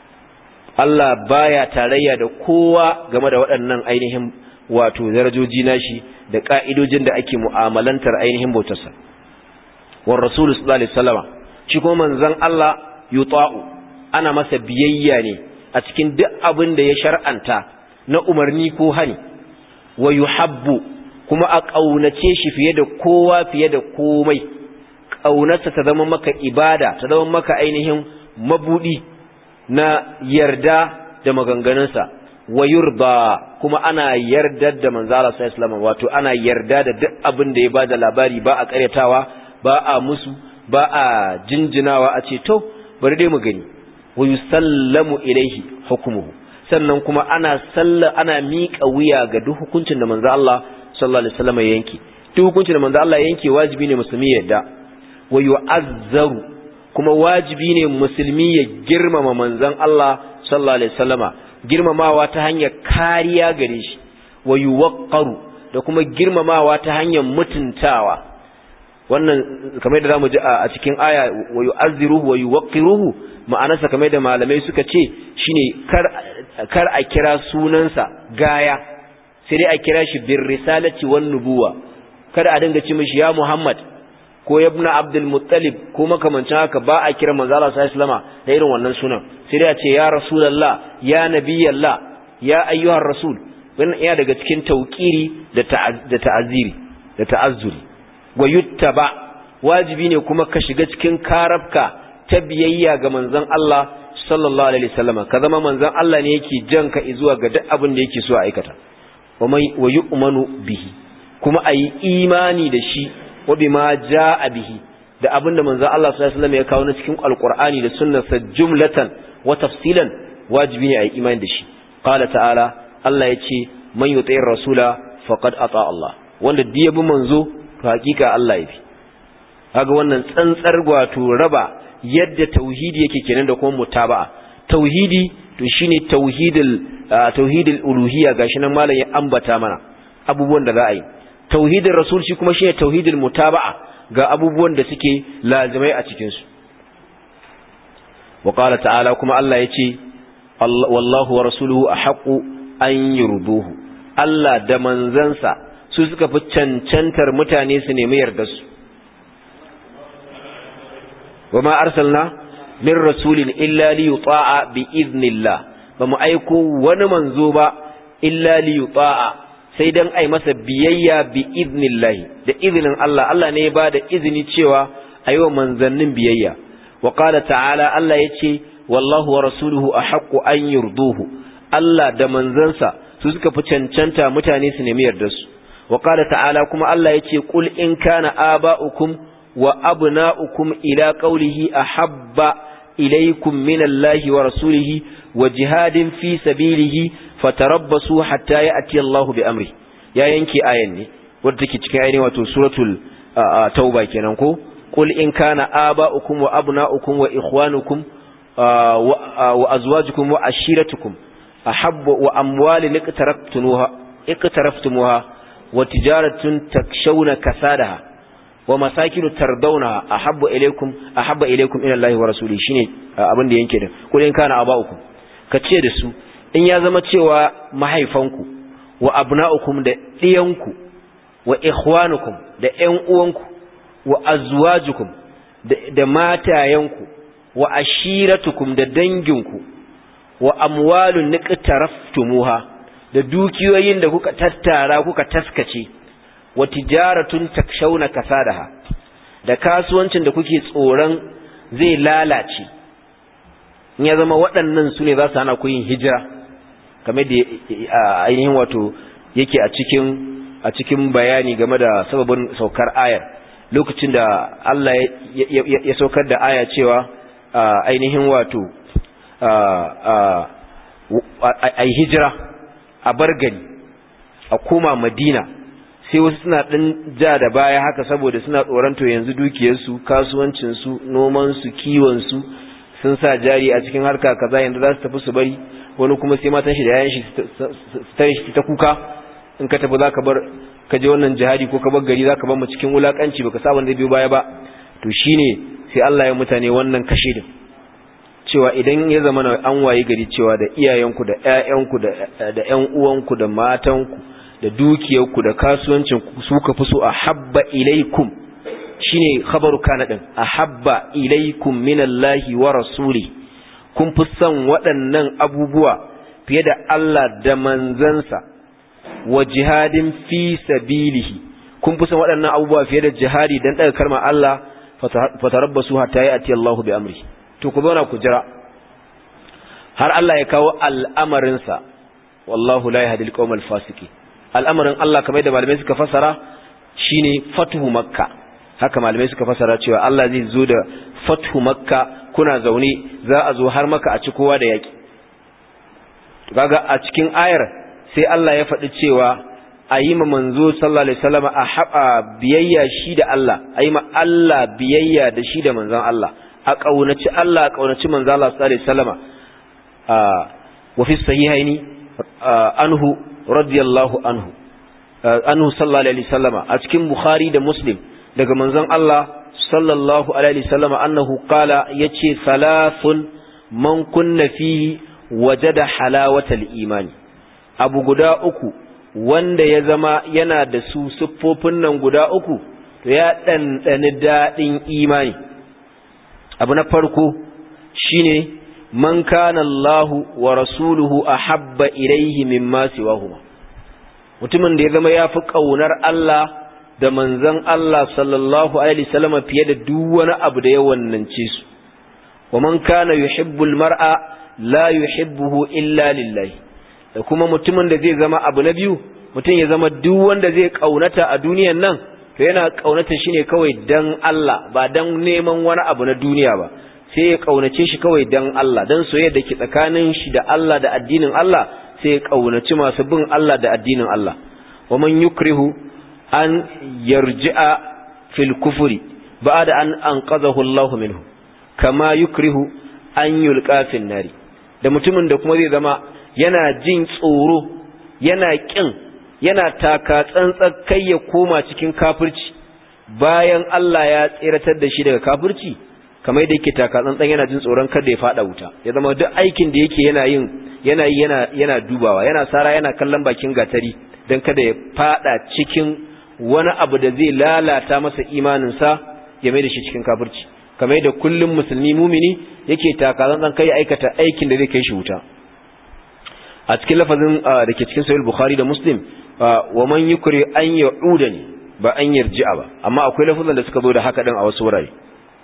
Speaker 1: Allah baya tarayya da kowa game da waɗannan ainihin wato darajoji nashi da ka'idojin da ake mu'amalantar ainihin bautarsa war rasul sallallahu alaihi wasallam shi kuma manzon Allah yuta'u ana masa biyayya ne a cikin duk abin da ya shar'anta na umarni ko hani wa yuhabbu kuma a kaunace shi fiye da kowa fiye da komai kaunarsa ta zama maka ibada ta zama maka ainihin mabudi na yarda da maganganunsa wa yurda kuma ana yarda da manzo Allah sallallahu alaihi wasallam wato ana yarda da duk abin da ya bada labari ba a karyatawa ba a musu ba a jinjinawa a ce to bari dai mu gani wa yusallamu ilaihi hukmuhu sannan kuma ana salla ana miƙa wuya ga duk hukuncin da manzo Allah sallallahu alaihi wasallam ya yanke duk hukuncin da manzo Allah ya yanke wajibi ne musulmi ya yarda wa yu'azzaru kuma wajibi ne musulmi ya girmama manzon Allah sallallahu alaihi wasallama girmamawa ta hanyar kariya gare shi wa yuwaqqaru da kuma girmamawa ta hanyar mutuntawa wannan kamar da zamu ji a cikin aya wa yu'azziruhu wa yuwaqqiruhu ma'anarsa kamar da malamai suka ce shine kar kar a kira sunansa gaya sai dai a kira shi bir risalati wan nubuwa kada a dinga ce mishi ya Muhammad ko ibn Abdul Muttalib ko makamancin haka ba a kira manzo Allah sallallahu alaihi wasallam da irin wannan sunan sai dai a ce ya rasulullah ya nabiyallah ya ayyuhar rasul wannan iya daga cikin tauqiri da da ta'aziri da ta'azzuri wa yuttaba wajibi ne kuma ka shiga cikin karabka ta biyayya ga manzon Allah sallallahu alaihi wasallam ka zama manzon Allah ne yake janka zuwa ga duk abin da yake so a aikata wa mai wa yu'manu bihi kuma ayi imani da shi wa bima jaa bihi da abin da manzon Allah sallallahu alaihi wasallam ya kawo na cikin alqur'ani da sunnarsa jumlatan wa tafsilan wajibi ne ayi imani da shi qala ta'ala Allah yace man yuti'ir rasula faqad ata Allah wanda diya bi manzo to hakika Allah ya fi kaga wannan tsantsar wato raba yadda tauhidi yake kenan da kuma mutaba'a tauhidi to shine tauhidul tauhidul uluhiyya gashi nan malam ya ambata mana abubuwan da za a yi tauhidin rasul shi kuma shine tauhidul mutaba'a ga abubuwan da suke lazimai a cikin su wa qala ta'ala kuma Allah yace wallahu wa rasuluhu ahqqu an yurduhu Allah da manzansa su suka fi cancantar mutane su nemi yarda su wama arsalna min rasulin illa li yuta'a bi idnillah bamu aiko wani manzo ba illa li yuta'a sai dan ai masa biyayya bi idnillah da izinin Allah Allah ne ya bada izini cewa ayo manzannin biyayya wa qala ta'ala Allah yace wallahu wa rasuluhu ahqqu an yurduhu Allah da manzansa su suka fi cancanta mutane su nemi yarda su wa qala ta'ala kuma Allah yace qul in kana aba'ukum wa abna'ukum ila qawlihi ahabba ilaykum minallahi wa rasulihi wa jihadin fi sabilihi fatarabbasu hatta ya'ti Allahu bi amri ya yanke ayan ne wanda take cikin ayin wato suratul tauba kenan ko qul in kana aba'ukum wa abna'ukum wa ikhwanukum wa azwajukum wa ashiratukum ahabba wa amwalin iqtaraftumuha iqtaraftumuha wa tijaratun takshawna kasadaha wa masakin tardawna ahabba ilaykum ahabba ilaykum ila Allahi wa rasulihi shine abin da yanke din ko in kana aba'ukum kace da su in ya zama cewa mahaifanku wa abna'ukum da diyanku wa ikhwanukum da ƴan uwanku wa azwajukum da, da matayanku wa ashiratukum da danginku wa amwalun niqtaraftumuha da dukiyoyin da kuka tattara kuka taskace wa tijaratun takshawna kasadaha da kasuwancin da kuke tsoron zai lalace in ya zama waɗannan su ne za su hana ku yin hijira kamar da ainihin wato yake a cikin a cikin bayani game da sababin saukar ayar lokacin da Allah ya saukar da aya cewa ainihin wato a hijira a bar gari a koma Madina sai wasu suna ɗan ja da baya haka saboda suna tsoron to yanzu dukiyarsu kasuwancinsu nomansu kiwonsu sun sa jari a cikin harka kaza yanda za su tafi su bari, wani kuma sai matan shi da yayan shi su tare shi ta kuka in ka tafi zaka bar ka je wannan jihadi ko ka bar gari zaka bar mu cikin wulakanci baka sa wanda biyo baya ba. To shine sai Allah ya mutane wannan kashe din cewa idan ya zama an waye gari cewa da iyayenku da ƴaƴanku da da ƴan uwanku da matanku da dukiyarku da kasuwancinku su ka fi so ahabba ilaikum, shine khabaru kana din, ahabba ilaikum minallahi wa rasuli, kun fi son waɗannan abubuwa fiye da Allah da manzansa, wa jihadin fi sabilihi, kun fi son waɗannan abubuwa fiye da jihadi dan daga kalmar Allah, fatarabbasu hatta ya'ti Allahu bi amri. To ku zauna ku jira har Allah ya kawo al'amarinsa, wallahu la yahdi al-qawmal fasiqin. Al'amarin Allah kamar da malamai suka fasara shine fatuhu makka, haka malamai suka fasara cewa Allah zai zo da fatuhu makka, kuna zaune za a zo har maka a ci kowa da yaki. Kaga a cikin ayar sai Allah ya faɗi cewa ayi ma manzo sallallahu alaihi wasallam a haɓa biyayya shi da Allah, ayi ma Allah biyayya da shi da manzon Allah, a kaunaci Allah, a kaunaci manzon Allah sallallahu alaihi wasallam. wa fi sahihaini anhu radiyallahu anhu anhu sallallahu alaihi wasallama, a cikin Bukhari da Muslim daga manzon Allah sallallahu alaihi wasallama annahu qala, yace salafun man kunna fihi wajada halawatal imani, abu guda uku wanda ya zama yana da su siffofin nan guda uku to ya dandani dadin imani. Abu na farko shine man kana Allahu wa rasuluhu ahabba ilayhi mimma siwahuma, mutumin da ya zama yafi kaunar Allah da manzon Allah sallallahu alaihi wasallam fiye da duk wani abu da ya wannance su. Wa man kana yuhibbul mar'a la yuhibbuhu illa lillahi, da kuma mutumin da zai zama abu na biyu, mutum ya zama duk wanda zai kaunata a duniyan nan to yana kaunata shi ne kawai dan Allah, ba dan neman wani abu na duniya ba, sai ya kaunace shi kawai dan Allah, dan soyayya da ke tsakanin shi da Allah da addinin Allah, sai ya kaunaci masu bin Allah da addinin Allah. Wa man yukrihu an yarji'a fil kufri ba'da an anqadhahu Allah minhu kama yukrihu an yulqa fil nari, da mutumin da kuma zai zama yana jin tsoro, yana kin, yana taka tsantsar kai ya koma cikin kafirci bayan Allah ya tsiratar da shi daga kafirci, kamar da yake taka tsantsan yana jin tsoron kada ya fada wuta, ya zama duk aikin da yake yana yin yana yi yana yana dubawa, yana sara, yana kallon bakin gatari dan kada ya fada cikin wani abu da zai lalata masa imanin sa ya mai da shi cikin kafirci, kamar da kullum musulmi mumini yake taka tsantsan kai aikata aikin da zai kai shi wuta. A cikin lafazin da ke cikin sahih Bukhari da Muslim, wa man yukri an ya'udani ba an yarji'a ba, amma akwai lafazan da suka zo da haka din a wasu wurare.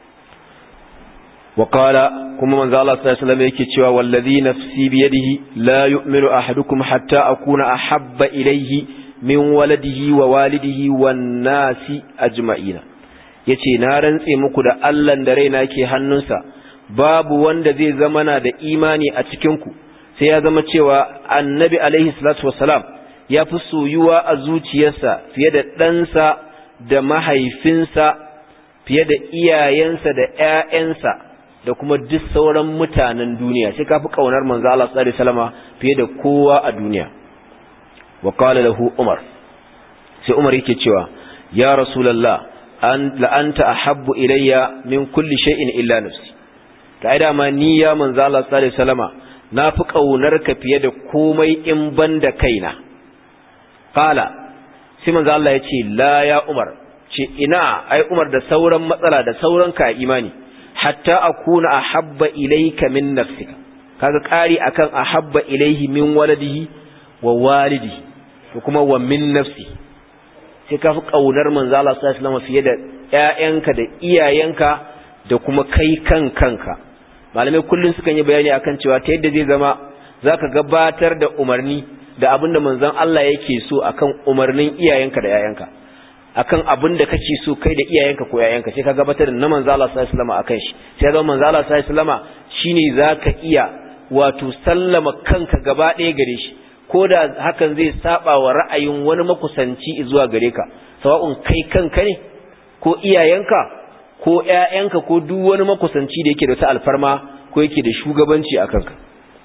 Speaker 1: Wa qala, kuma manzo Allah sallallahu alaihi wasallam yake cewa wallazi nafsi bi yadihi la yu'minu ahadukum hatta akuna ahabba ilayhi min waladihi wa walidihi wan nasi ajma'ina, yace na rantse muku da Allah da raina ke hannunsa, babu wanda zai zama na da imani a cikin ku sai ya zama cewa annabi alaihi salatu wassalam ya fi soyuwa a zuciyarsa fiye da ɗansa da mahaifinsa, fiye da iyayensa da ƴaƴansa da kuma duk sauran mutanen duniya, sai ka fi ƙaunar manzo Allah sallallahu alaihi wasallama fiye da kowa a duniya. Wa qala lahu Umar, sai Umar yake cewa ya rasulullah an la anta ahabbu ilayya min kulli shay'in illa nafsi, kai da ma ni ya manzo Allah sallallahu alaihi wasallama na fi ƙaunar ka fiye da komai in ban da kaina. Kala, sai manzo Allah ya ce la ya Umar, ce ina, ai Umar da sauran matsala da sauran ka imani, hatta akuna ahabba ilayka min nafsika, kaga ƙari akan ahabba ilayhi min waladihi wa walidihi ko kuma wa min nafsi, sai ka fi ƙaunar manzo Allah sallallahu alaihi wasallam fiye da ƴaƴanka da iyayenka da kuma kai kan kanka. Malamai kullun sukan yi bayani akan cewa ta yadda zai zama zaka gabatar da umarni da abinda manzon Allah yake so akan umarnin iyayenka da yayanka, akan abinda kake so kai da iyayenka ko yayanka, sai ka gabatar da na manzon Allah sallallahu alaihi wasallam akan shi, sai zama manzon Allah sallallahu alaihi wasallam shine zaka iya wato sallama kanka gaba ɗaya gare shi, koda hakan zai saba wa ra'ayin wani makusanci zuwa gare ka, sawa'un kai kanka ne ko iyayenka ko ƴaƴanka ko duk wani makusanci da yake da ta alfarma ko yake da shugabanci akan ka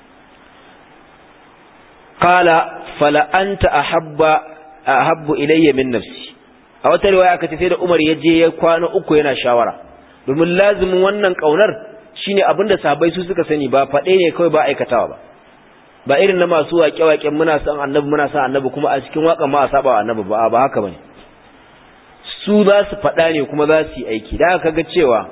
Speaker 1: qala fala anta ahabba ahabbu ilayya min nafsi a wata riwaya aka ce sai da Umar ya je ya kwana uku yana shawara domin lazimin wannan kaunar shine abinda sahabbai su suka sani ba fade ne kawai ba aikatawa ba ba irin na masu waƙe-waƙen muna san annabi muna san annabi kuma a cikin waƙan ma a saba wa annabi ba ba haka bane su za su faɗa ne kuma za su yi aiki da aka ga cewa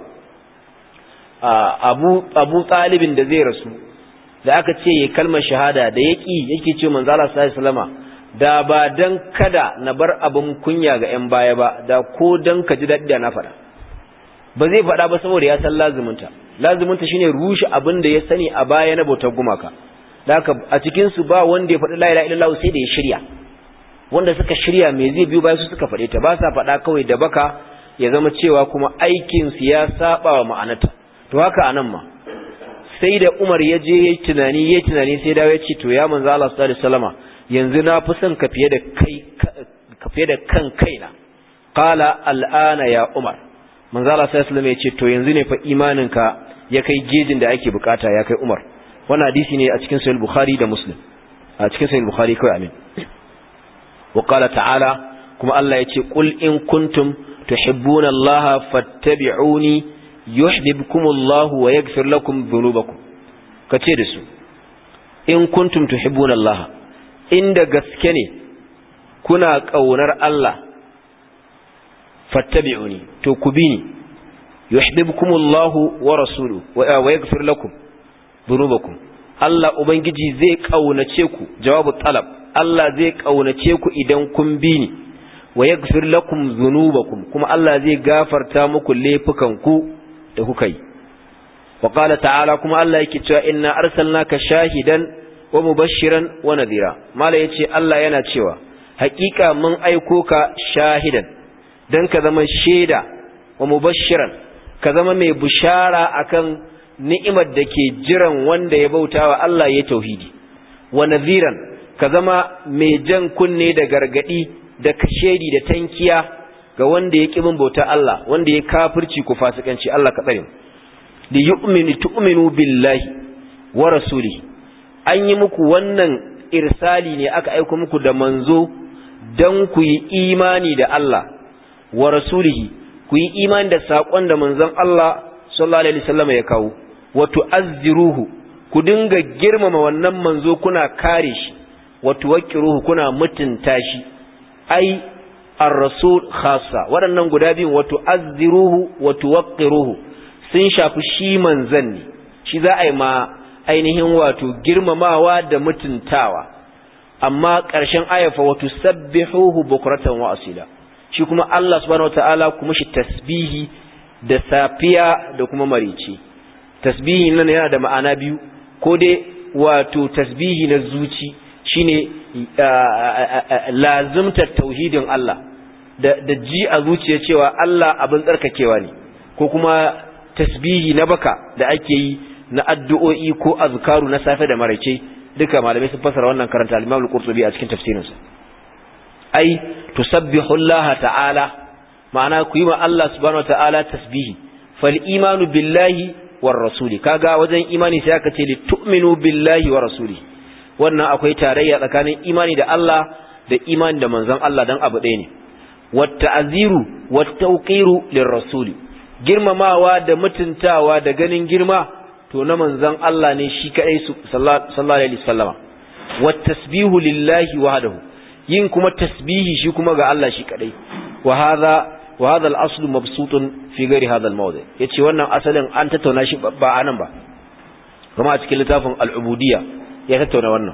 Speaker 1: abu abu talibin da zai rasu da aka ce ya kalmar shahada da yaki yake ce manzo Allah sallallahu alaihi wasallama da ba dan kada na bar abin kunya ga ƴan baya ba da ko dan ka ji daɗi da na faɗa ba zai faɗa ba saboda ya san laziminta laziminta shine rushe abin da ya sani a baya na bautar gumaka da haka a cikin su ba wanda ya faɗi la ilaha illallah sai da ya shirya wanda suka shirya me zai biyo bayan su suka faɗe ta ba sa faɗa kawai da baka ya zama cewa kuma aikin su ya saba wa ma'anarta to haka anan ma sai da Umar ya je yayi tunani yayi tunani sai dawo ya ce to ya manzo Allah sallallahu alaihi wasallama yanzu na fi son ka fiye da kai ka fiye da kan kaina qala al'ana ya Umar manzo Allah sallallahu alaihi wasallama ya ce to yanzu ne fa imaninka ya kai gejin da ake bukata ya kai Umar wannan hadisi ne a cikin sahih Bukhari da Muslim a cikin sahih Bukhari kai amin wa qala ta'ala kuma Allah yace qul in kuntum tuhibbuna Allah fattabi'uni yuhibbukumullahu wa yaghfir lakum dhunubakum kace da su in kuntum tuhibbuna Allah inda gaske ne kuna kaunar Allah fattabi'uni to ku bi ni yuhibbukumullahu wa rasuluhu wa yaghfir lakum dhunubakum Allah ubangiji zai kaunace ku jawabu talab Allah zai kaunace ku idan kun bi ni wa yaghfir lakum dhunubakum kuma Allah zai gafarta muku laifukan ku da kuka yi wa qala ta'ala kuma Allah yake cewa inna arsalnaka shahidan wa mubashiran wa nadhira mala yace Allah yana cewa hakika mun aiko ka shahidan dan ka zama shaida wa mubashiran ka zama mai bushara akan ni'imar da ke jiran wanda ya bautawa Allah ya tauhidi wa nadhiran ka zama mai jan kunne da gargadi da kashedi da tankiya ga wanda ya ƙi bin bauta Allah wanda ya kafirci ko fasikanci Allah ka tsare mu li yu'minu tu'minu billahi wa rasulihi an yi muku wannan irsali ne aka aika muku da manzo dan ku yi imani da Allah wa rasulihi ku yi imani da sakon da manzon Allah sallallahu alaihi wasallam ya kawo wa tu'azziruhu ku dinga girmama wannan manzo kuna kare shi wa tuwaqqiruhu kuna mutunta shi ai ar-rasul khassa waɗannan guda biyun wa tu'azziruhu wa tuwaqqiruhu sun shafi shi manzon ne shi za a yi ma ainihin wato girmamawa da mutuntawa amma ƙarshen ayafa wa tusabbihuhu bukratan wa asila shi kuma Allah subhanahu wataala kuma shi tasbihi da safiya da kuma marici tasbihi nan yana da ma'ana biyu ko dai wato tasbihi na zuci shine lazimtar tauhidin Allah da da ji a zuciya cewa Allah abin tsarkakewa ne ko kuma tasbihi na baka da ake yi na addu'o'i ko azkaru na safe da maraice duka malamai sun fasara wannan karanta al-Imam al-Qurtubi a cikin tafsirinsa ai tusabbihu Allah ta'ala ma'ana ku yi ma Allah subhanahu ta'ala tasbihi fal imanu billahi war rasuli kaga wajen imani sai aka ce li tu'minu billahi war rasuli wannan akwai tarayya tsakanin imani da Allah da imani da manzon Allah dan abu ɗaya ne wat ta'ziru wat tawqiru lir rasuli girmamawa da mutuntawa da ganin girma to na manzon Allah ne shi kadai sallallahu alaihi wasallama wat tasbihu lillahi wahdahu yin kuma tasbihi shi kuma ga Allah shi kadai wa hadha wa hadha al-aslu mabsutun fi ghairi hadha al-mawdi yace wannan asalin an tattauna shi ba anan ba kuma a cikin littafin al-ubudiyya ya tattauna wannan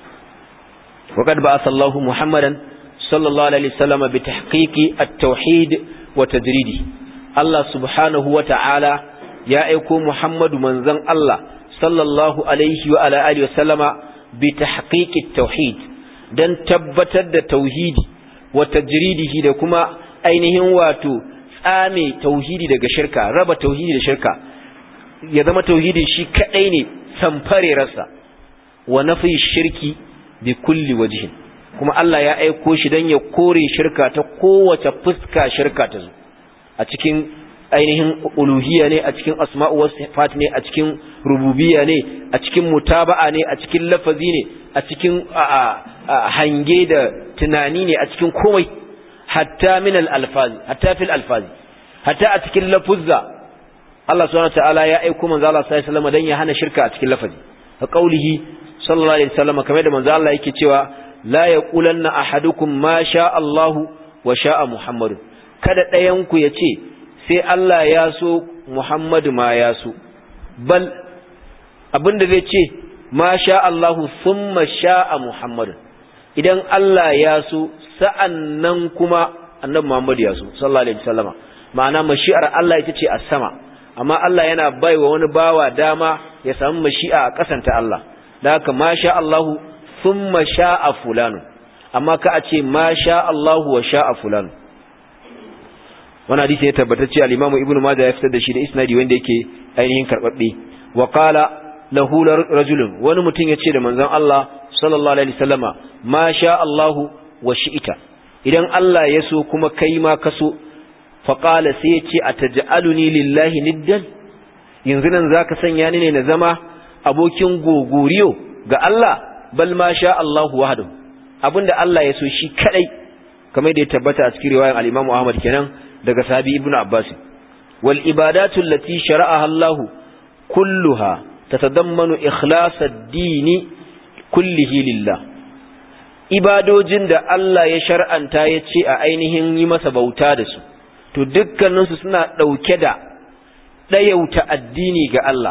Speaker 1: wa qad ba'atha Allahu Muhammadan sallallahu alaihi wasallam bi tahqiqi at-tauhid wa tadridi Allah subhanahu wa ta'ala ya aiko Muhammadu manzon Allah sallallahu alaihi wa ala alihi wasallama bi tahqiqi at-tauhid dan tabbatar da tauhidi wa tajridihi da kuma ainihin wato tsame tauhidi daga shirka raba tauhidi da shirka ya zama tauhidin shi kadai ne samfare rasa wa nafi shirki bi kulli wajhin kuma Allah ya aiko shi dan ya kore shirka ta kowace fuska shirka ta zo a cikin ainihin uluhiyya ne, a cikin asma'u was sifat ne, a cikin rububiyya ne, a cikin mutaba'a ne, a cikin lafazi ne, a cikin hange da tunani ne, a cikin komai, hatta min al-alfazi hatta fil alfazi hatta a cikin lafuzza Allah subhanahu wataala ya aika manzo Allah sallallahu alaihi wasallam dan ya hana shirka a cikin lafazi ka kaulihi sallallahu alaihi wasallam kamar da manzo Allah yake cewa la yaqulanna ahadukum ma sha Allah wa sha'a Muhammad, kada ɗayan ku yace sai Allah ya so Muhammadu ma ya so, bal abinda zai ce ma sha Allah thumma sha'a Muhammad, idan Allah ya so sa'annan kuma annabi Muhammad ya so sallallahu alaihi wasallam. Ma'ana mashi'ar Allah ita ce a sama, amma Allah yana baiwa wani bawa dama ya samu mashi'a a kasanta Allah. Da haka ma sha Allahu thumma sha'a fulanu, amma ka a ce ma sha Allahu wa sha'a fulanu. Wannan hadisi ya tabbatacce al-Imam Ibn Majah ya fitar da shi da isnadi wanda yake ainihin karbabbe. Wa qala lahu rajulun, wani mutum ya ce da manzon Allah sallallahu alaihi wasallama ma sha Allahu wa shi'ita, idan Allah ya so kuma kai ma ka so. Faƙala sai ya ce a taj'aluni lillahi niddan, yanzu nan za ka sanya ni ne na zama abokin gogoriyo ga Allah, bal ma sha Allahu wahdahu, abinda Allah ya so shi kadai, kamar da ya tabbata a cikin riwayar al-Imam Ahmad kenan daga sahabi Ibn Abbas. Wal ibadatu allati shara'aha Allahu kulluha tatadammanu ikhlas ad-din kullihi lillah, ibadojin da Allah ya shar'anta ya ce a ainihin yi masa bauta da su, to dukkaninsu suna ɗauke da ɗayauta addini ga Allah,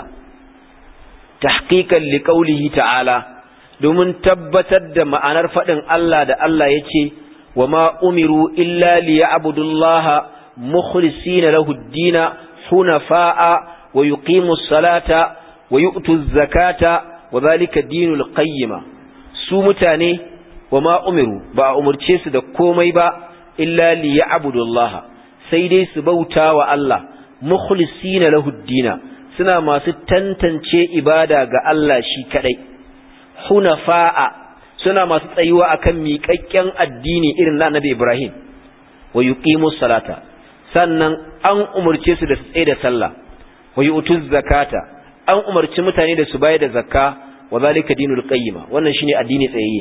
Speaker 1: tahqiqan liqaulihi ta'ala, domin tabbatar da ma'anar faɗin Allah da Allah ya ce wa ma umiru illa liya'budullaha mukhlisina lahu ad-dina hunafa'a wa yuqimus salata wa yu'tuz zakata wa dhalika dinul qayyima. Su mutane wa ma umiru ba a umurce su da komai ba illa liya'budullaha, sai dai su bauta wa Allah mukhlisina lahu ad-dina, suna masu tantance ibada ga Allah shi kadai, hunafa'a suna masu tsayuwa akan miƙaƙƙen addini irin na Annabi Ibrahim, wa yuqimus salata, sannan an umurce su da su tsaye da sallah, wa yu'tuz zakata, an umarci mutane da su bayar da zakka, wa zalika dinul qayyima, wannan shine addini tsayayye.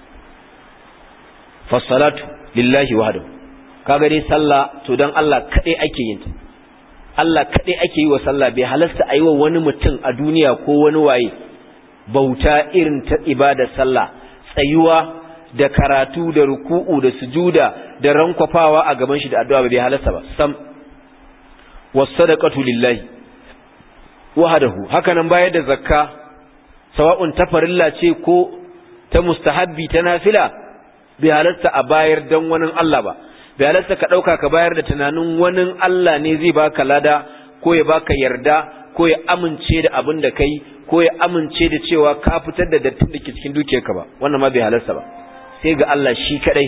Speaker 1: Fassalatu lillahi wahdahu, kaga dai sallah to dan Allah kadai ake yin ta, Allah kadai ake yi wa sallah, bai halasta a yi wa wani mutum a duniya ko wani waye bauta irin ta ibadar sallah, tsayuwa da karatu da ruku'u da sujuda da rankwafawa a gaban shi da addu'a bai halasta ba sam. Was-sadaqatu lillahi wahdahu, haka nan bayar da zakka, sawa'un ta farilla ce ko ta mustahabbi ta nafila, bai halasta a bayar dan wani Allah ba. Bai halarta ka ɗauka ka bayar da tunanin wani Allah ne zai baka lada ko ya baka yarda ko ya amince da abin da kai ko ya amince da cewa ka fitar da dattin da ke cikin dukiyarka ba, wannan ma bai halarta ba, sai ga Allah shi kadai.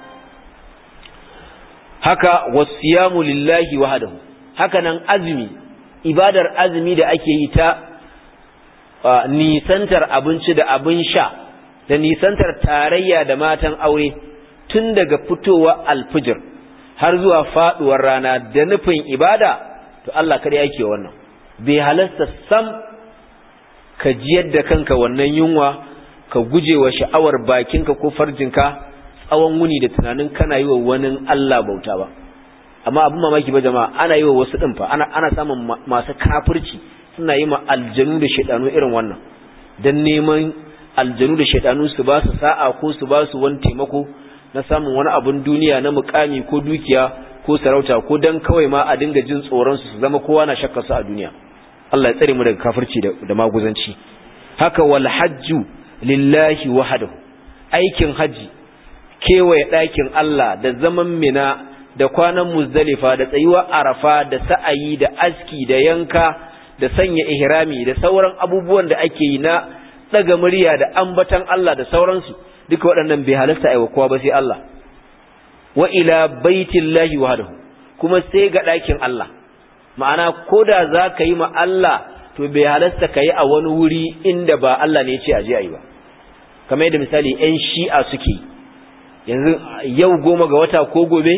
Speaker 1: Haka wasiyamu lillahi wahdahu, haka nan azumi, ibadar azumi da ake yi ta uh, nisantar abinci da abin sha da nisantar tarayya da matan aure tun daga fitowa alfijir har zuwa faduwar rana da nufin ibada, to Allah kada yake wannan. Bai halasta sam ka jiyar da kanka wannan yunwa, ka gujewa sha'awar bakinka ko farjinka tsawon wuni da tunanin kana yi wa wani Allah bauta ba. Amma abin mamaki ba jama'a, ana yi wa wasu din fa, ana ana samun masu kafirci suna yi ma aljanu da shedanu irin wannan, dan neman aljanu da shedanu su ba su sa'a ko su ba su wani taimako na samun wani abun duniya na mukami ko dukiya ko sarauta, ko dan kawai ma a dinga jin tsoron su su zama kowa na shakkar su a duniya. Allah ya tsare mu daga kafirci da, da maguzanci. Haka wal hajju lillahi wahdahu, aikin haji, kewaye ɗakin Allah da zaman Mina da kwanan Muzdalifa da tsayuwa Arafa da sa'ayi da aski da yanka da sanya ihrami da sauran abubuwan da ake yi na daga murya da ambatan Allah da sauransu, duka waɗannan bai halasta aiwa kowa ba sai Allah. Wa ila baitillahi wahdahu, kuma sai ga ɗakin Allah, ma'ana koda za ka yi ma Allah to bai halasta ka yi a wani wuri inda ba Allah ne ya ce a je a yi ba, kamar yadda misali 'yan shi'a suke yanzu, yau goma ga wata ko gobe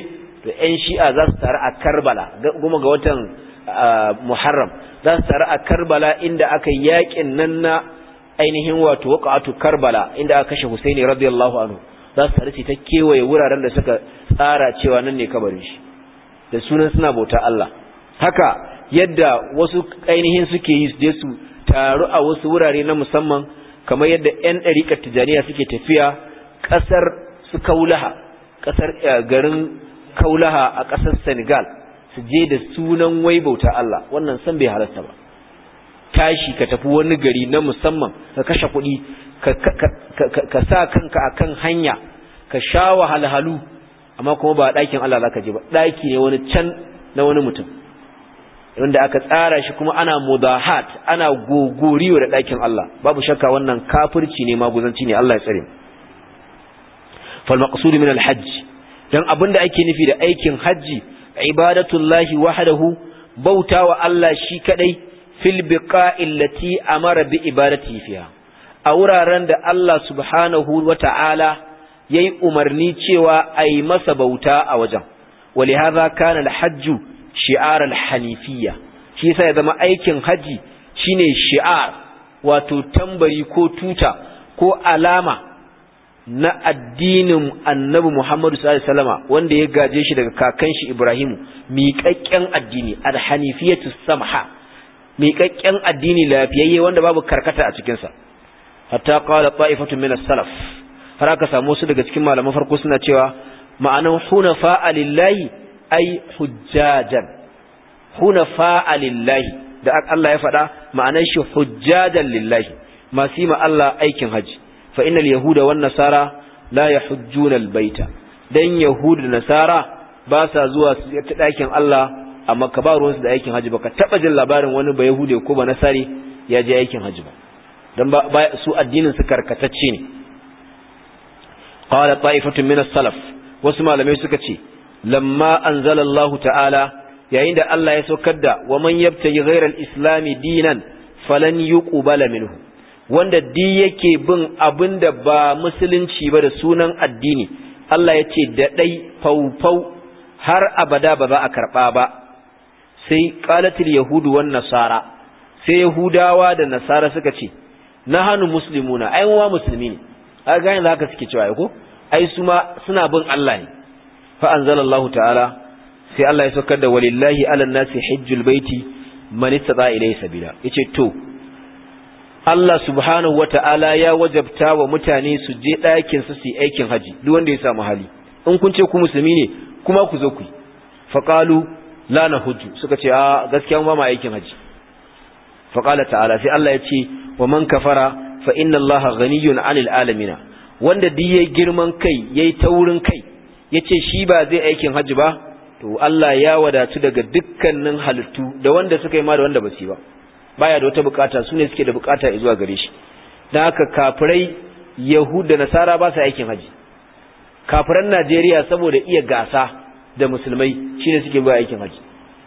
Speaker 1: to ƴan shi'a za su taru a Karbala kuma ga watan Muharram za su taru a Karbala inda aka yi yakin nan na ainihin wato waqa'atu Karbala inda aka kashe Husaini radiyallahu anhu za su taru ta kewaye wuraren da suka tsara cewa nan ne kabarin shi da sunan suna bauta Allah. Haka yadda wasu ainihin suke yi su je su taru a wasu wurare na musamman kamar yadda ƴan ɗariƙar Tijaniya suke tafiya ƙasar su Kaulaha ƙasar garin Kaulaha a ƙasar Senegal su je da sunan wai bauta Allah, wannan san bai halarta ba. Tashi ka tafi wani gari na musamman ka kashe kuɗi ka sa kanka akan hanya ka sha wahalhalu amma kuma ba ɗakin Allah zaka je ba, ɗaki ne wani can na wani mutum wanda aka tsara shi kuma ana mudahat ana gogoriyo da ɗakin Allah. Babu shakka wannan kafirci ne maguzanci ne, Allah ya tsare mu. fal maqsud min al hajj, dan abinda ake nufi da aikin haji ibadatullahi wahdahu, bautawa Allah shi kadai fil biqa'il lati amara bi ibadati fiha, a wuraren da Allah subhanahu wata'ala yayi umarni cewa ai masa bauta a wajen. ولهذا كان الحج shi'ar al-hanifiyya, shi yasa ya zama aikin haji shine shi'ar, wato tambari ko tuta ko alama na addinin Annabi Muhammad sallallahu alaihi wasallama wanda ya gaje shi daga kakan shi Ibrahim, miƙaƙƙen addini al-hanifiyatu samha, miƙaƙƙen addini lafiyayye wanda babu karkata a cikin sa. Hatta qala ta'ifatu min as-salaf, har aka samu su daga cikin malaman farko suna cewa ma'anan hunafa lillahi ai hujjajan, hunafa lillahi da Allah ya faɗa ma'anar shi hujjajan lillahi, masu yi ma Allah aikin haji. Fa innal yahuda wan nasara la yahujjuna albayta, dan yahuda da nasara ba sa zuwa su ta dakin Allah amma ka ba ruwansu da aikin haji. Baka taba jin labarin wani ba yahude ko ba nasari ya je aikin haji ba, dan ba su addinin su karkatacce ne. Qala ta'ifatun min as-salaf, wasu malamai suka ce lamma anzala Allah ta'ala, yayin da Allah ya saukar da wa man yabtaji ghayra al-islam dinan falan yuqbala minhu, wanda di yake bin abinda ba musulunci ba da sunan addini, Allah ya ce da dai faufau har abada ba za a karba ba. Sai qalatil yahudu wan nasara, sai yahudawa da nasara suka ce nahanu muslimuna, ai wa musulmi ne. a ga yanzu haka suke cewa ko ai su ma suna bin Allah ne. fa anzalallahu ta'ala, sai Allah ya saukar da walillahi ala nasi hajjul baiti man istata ilayhi sabila. Yace to Allah subhanahu wata'ala ya wajabta wa mutane su je ɗakin su su aikin haji, duk wanda ya samu hali. In kun ce ku musulmi ne kuma ku zo ku yi. fa qalu la nahujju, suka ce a gaskiya mu ba mu aikin haji. fa qala ta'ala, sai Allah ya ce wa man kafara fa inna Allaha ghaniyyun 'anil alamin, wanda duk yayi girman kai yayi taurin kai yace shi ba zai aikin haji ba, to Allah ya wadatu daga dukkanin halittu, da wanda suka yi ma da wanda ba su ba, baya da wata bukata, su ne suke da bukata zuwa gare shi. Dan haka kafirai Yahud da Nasara ba su aikin haji. Kafiran Najeriya saboda iya gasa da musulmai shine suke zuwa aikin haji,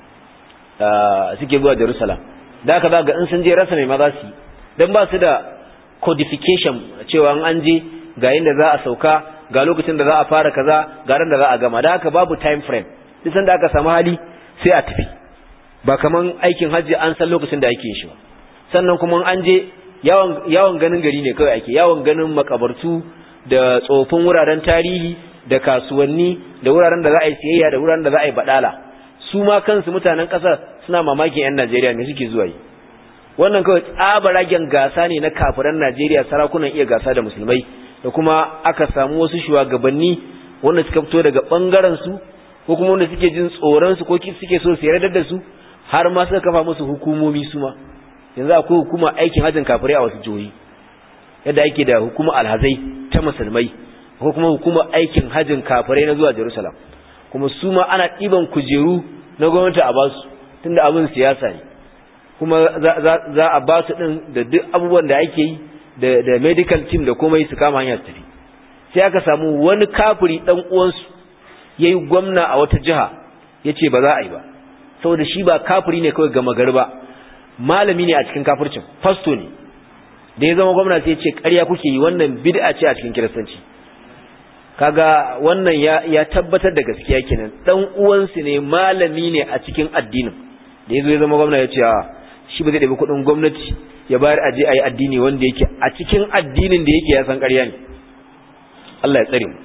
Speaker 1: uh, suke zuwa Jerusalem. Da haka za ga in sun je rasa mai ma za su yi, dan ba su da codification cewa an je ga inda za a sauka, ga lokacin da za a fara kaza, ga ran da za a gama. Da haka babu time frame, duk sanda aka samu hali sai a tafi, ba kaman aikin hajji an san lokacin da ake yin shi ba. Sannan kuma an je yawon yawon ganin gari ne kawai ake, yawon ganin makabartu da tsofin wuraren tarihi da kasuwanni da wuraren da za a yi siyayya da wuraren da za a yi badala. Su ma kansu mutanen ƙasar suna mamakin 'yan Najeriya ne suke zuwa yi. Wannan kawai tsabaragen gasa ne na kafiran Najeriya, sarakunan iya gasa da musulmai, da kuma aka samu wasu shugabanni wanda suka fito daga bangaren su ko kuma wanda suke jin tsoron su ko suke so su yarda da su, har ma suka kafa musu hukumomi su ma. Yanzu akwai hukuma aikin hajjin kafirai a wasu jihohi, yadda ake da hukuma alhazai ta musulmai, ko kuma hukuma aikin hajjin kafirai na zuwa Jerusalem. Kuma su ma ana ɗiban kujeru na gwamnati a basu, tunda abin siyasa ne, kuma za a basu ɗin da duk abubuwan da ake yi da, da medical team da komai su kama hanyar tafi. Sai aka samu wani kafiri ɗan uwansu ya yi gwamna a wata jiha, ya ce ba za a yi ba, saboda shi ba kafiri ne kawai gama gari ba, malami ne a cikin kafircin, fasto ne. Da ya zama gwamna sai ya ce ƙarya kuke yi, wannan bid'a ce a cikin kiristanci. kaga wannan ya ya tabbatar da gaskiya kenan dan uwansu ne malami ne a cikin addinin da yazo ya zama gwamna ya ce a shi ba zai dabi kudin gwamnati ya bayar aje ayi addini wanda yake a cikin addinin da yake ya san ƙarya ne Allah ya tsare mu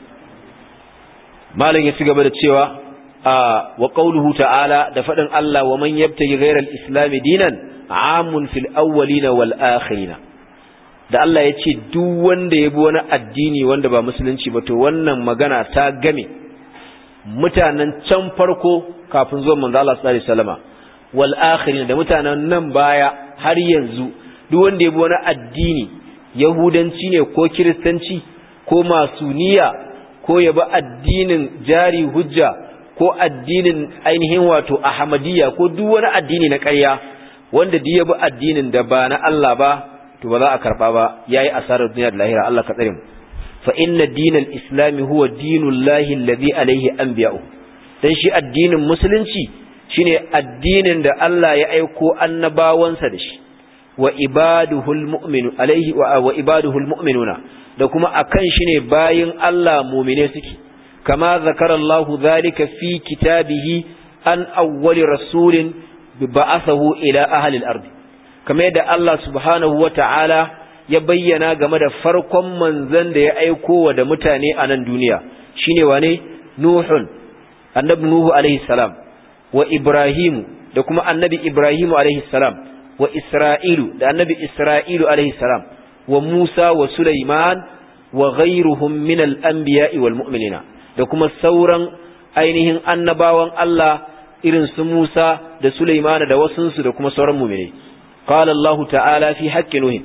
Speaker 1: malam ya ci gaba da cewa wa qawluhu ta'ala da fadin Allah wa man yabtaji ghayra al-islam dinan amun fil awwalina wal akhirina da Allah ya ce duk wanda ya bi wani addini wanda ba musulunci ba to wannan magana ta game mutanen can farko kafin zuwan manzo Allah sallallahu alaihi wasallama wal akhirin da mutanen nan baya har yanzu duk wanda ya bi wani addini yahudanci ne ko kiristanci ko masuniya ko ya bi addinin jari hujja ko addinin ainihin wato ahmadiyya ko duk wani addini na ƙarya wanda duk ya bi addinin da ba na Allah ba to ba za a karba ba yayi asarar duniya da lahira Allah ka tsare mu fa inna dinal islam huwa dinullahi alladhi alayhi anbiya'u dan shi addinin musulunci shine addinin da Allah ya aiko annabawansa da shi wa ibaduhul mu'minu alayhi wa ibaduhul mu'minuna da kuma akan shine bayin Allah mu'mine suke kama zakarallahu dhalika fi kitabihi an awwali rasulin ba'athahu ila ahli al-ard kamar yadda Allah subhanahu wa ta'ala ya bayyana game da farkon manzon da ya aiko wa da mutane a nan duniya shine wane Nuhun annabi Nuhu alaihi salam wa Ibrahim da kuma annabi Ibrahim alaihi salam wa Isra'ilu da annabi Isra'ilu alaihi salam wa Musa wa Sulaiman wa ghayruhum min al-anbiya'i wal mu'minina da kuma sauran ainihin annabawan Allah irin su Musa da Sulaiman da wasunsu da kuma sauran mu'minai قال الله تعالى في حق نوح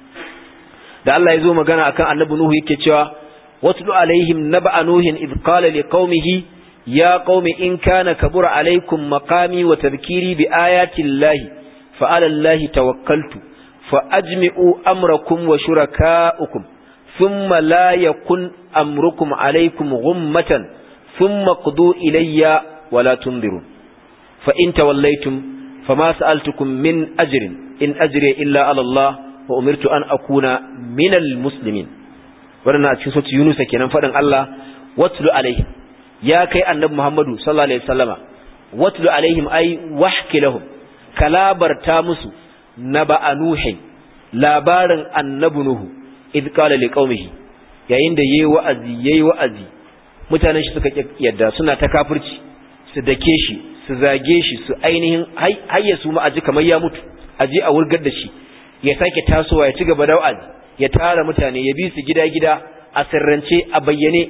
Speaker 1: da Allah yazo magana akan annabi Nuhu yake cewa watlu alaihim nab'a nuhin id qala liqaumihi ya qaumi in kana kabura alaikum maqami wa tadhkiri bi ayati llahi fa ala llahi tawakkaltu fa ajmi'u amrakum wa shurakaukum thumma la yakun amrukum alaikum ghummatan thumma qudu ilayya wa la tunzirun fa in tawallaytum fama sa'altukum min ajrin in ajri illa ala Allah wa umirtu an akuna minal muslimin wannan a cikin sura Yunus kenan fadin Allah watlu alaihim ya kai annabi Muhammadu sallallahu alaihi wasallama watlu alaihim ay wahki lahum kalabarta musu naba nuhin labarin annabi Nuhu id qala liqaumihi yayin da yayi wa'azi yayi wa'azi mutanen shi suka yadda suna ta kafirci su dake shi su zage shi su ainihin hayya su ma aji kamar ya mutu aje a wurgar da shi ya sake tasowa ya ci gaba da wa'azi ya tara mutane ya bi su gida-gida a sirrance a bayyane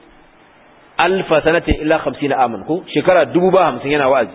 Speaker 1: alfa sanatin illa hamsin aman ko shekara dubu ba hamsin yana wa'azi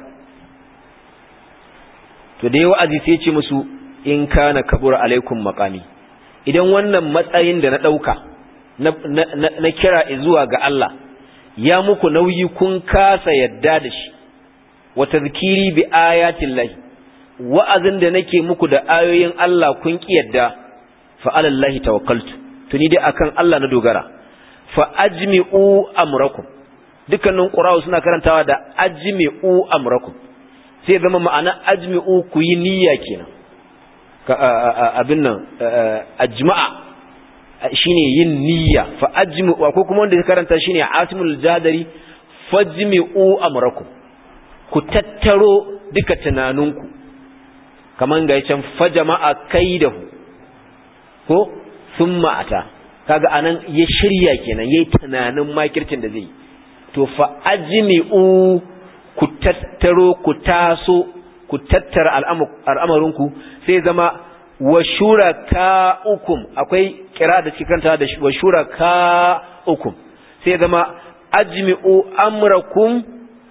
Speaker 1: to da ya wa'azi sai ya ce musu in kana kabura alaikum maqami idan wannan matsayin da na dauka na, na, na, na kira zuwa ga Allah ya muku nauyi kun kasa yadda da shi wa tadhkiri bi ayatin lahi wa'azin da nake muku da ayoyin Allah kun ki yadda fa alallahi tawakkaltu tuni dai akan Allah na dogara fa ajmi'u amrakum dukkanin qura'u suna karantawa da ajmi'u amrakum sai zama ma'ana ajmi'u ku yi niyya kenan ka abin nan ajma'a shine yin niyya fa ajmi'u ko kuma wanda ya karanta shine asimul jadari fajmi'u amrakum ku tattaro duka tunaninku kaman ga yacan fajama'a kaidahu ko thumma ata kaga anan ya shirya kenan yayi tunanin makircin da zai to fa ajmi'u ku tattaro ku taso ku tattara al'amarinku sai zama wa shurakaukum akwai kira da cikin kanta da wa shurakaukum sai zama ajmi'u amrakum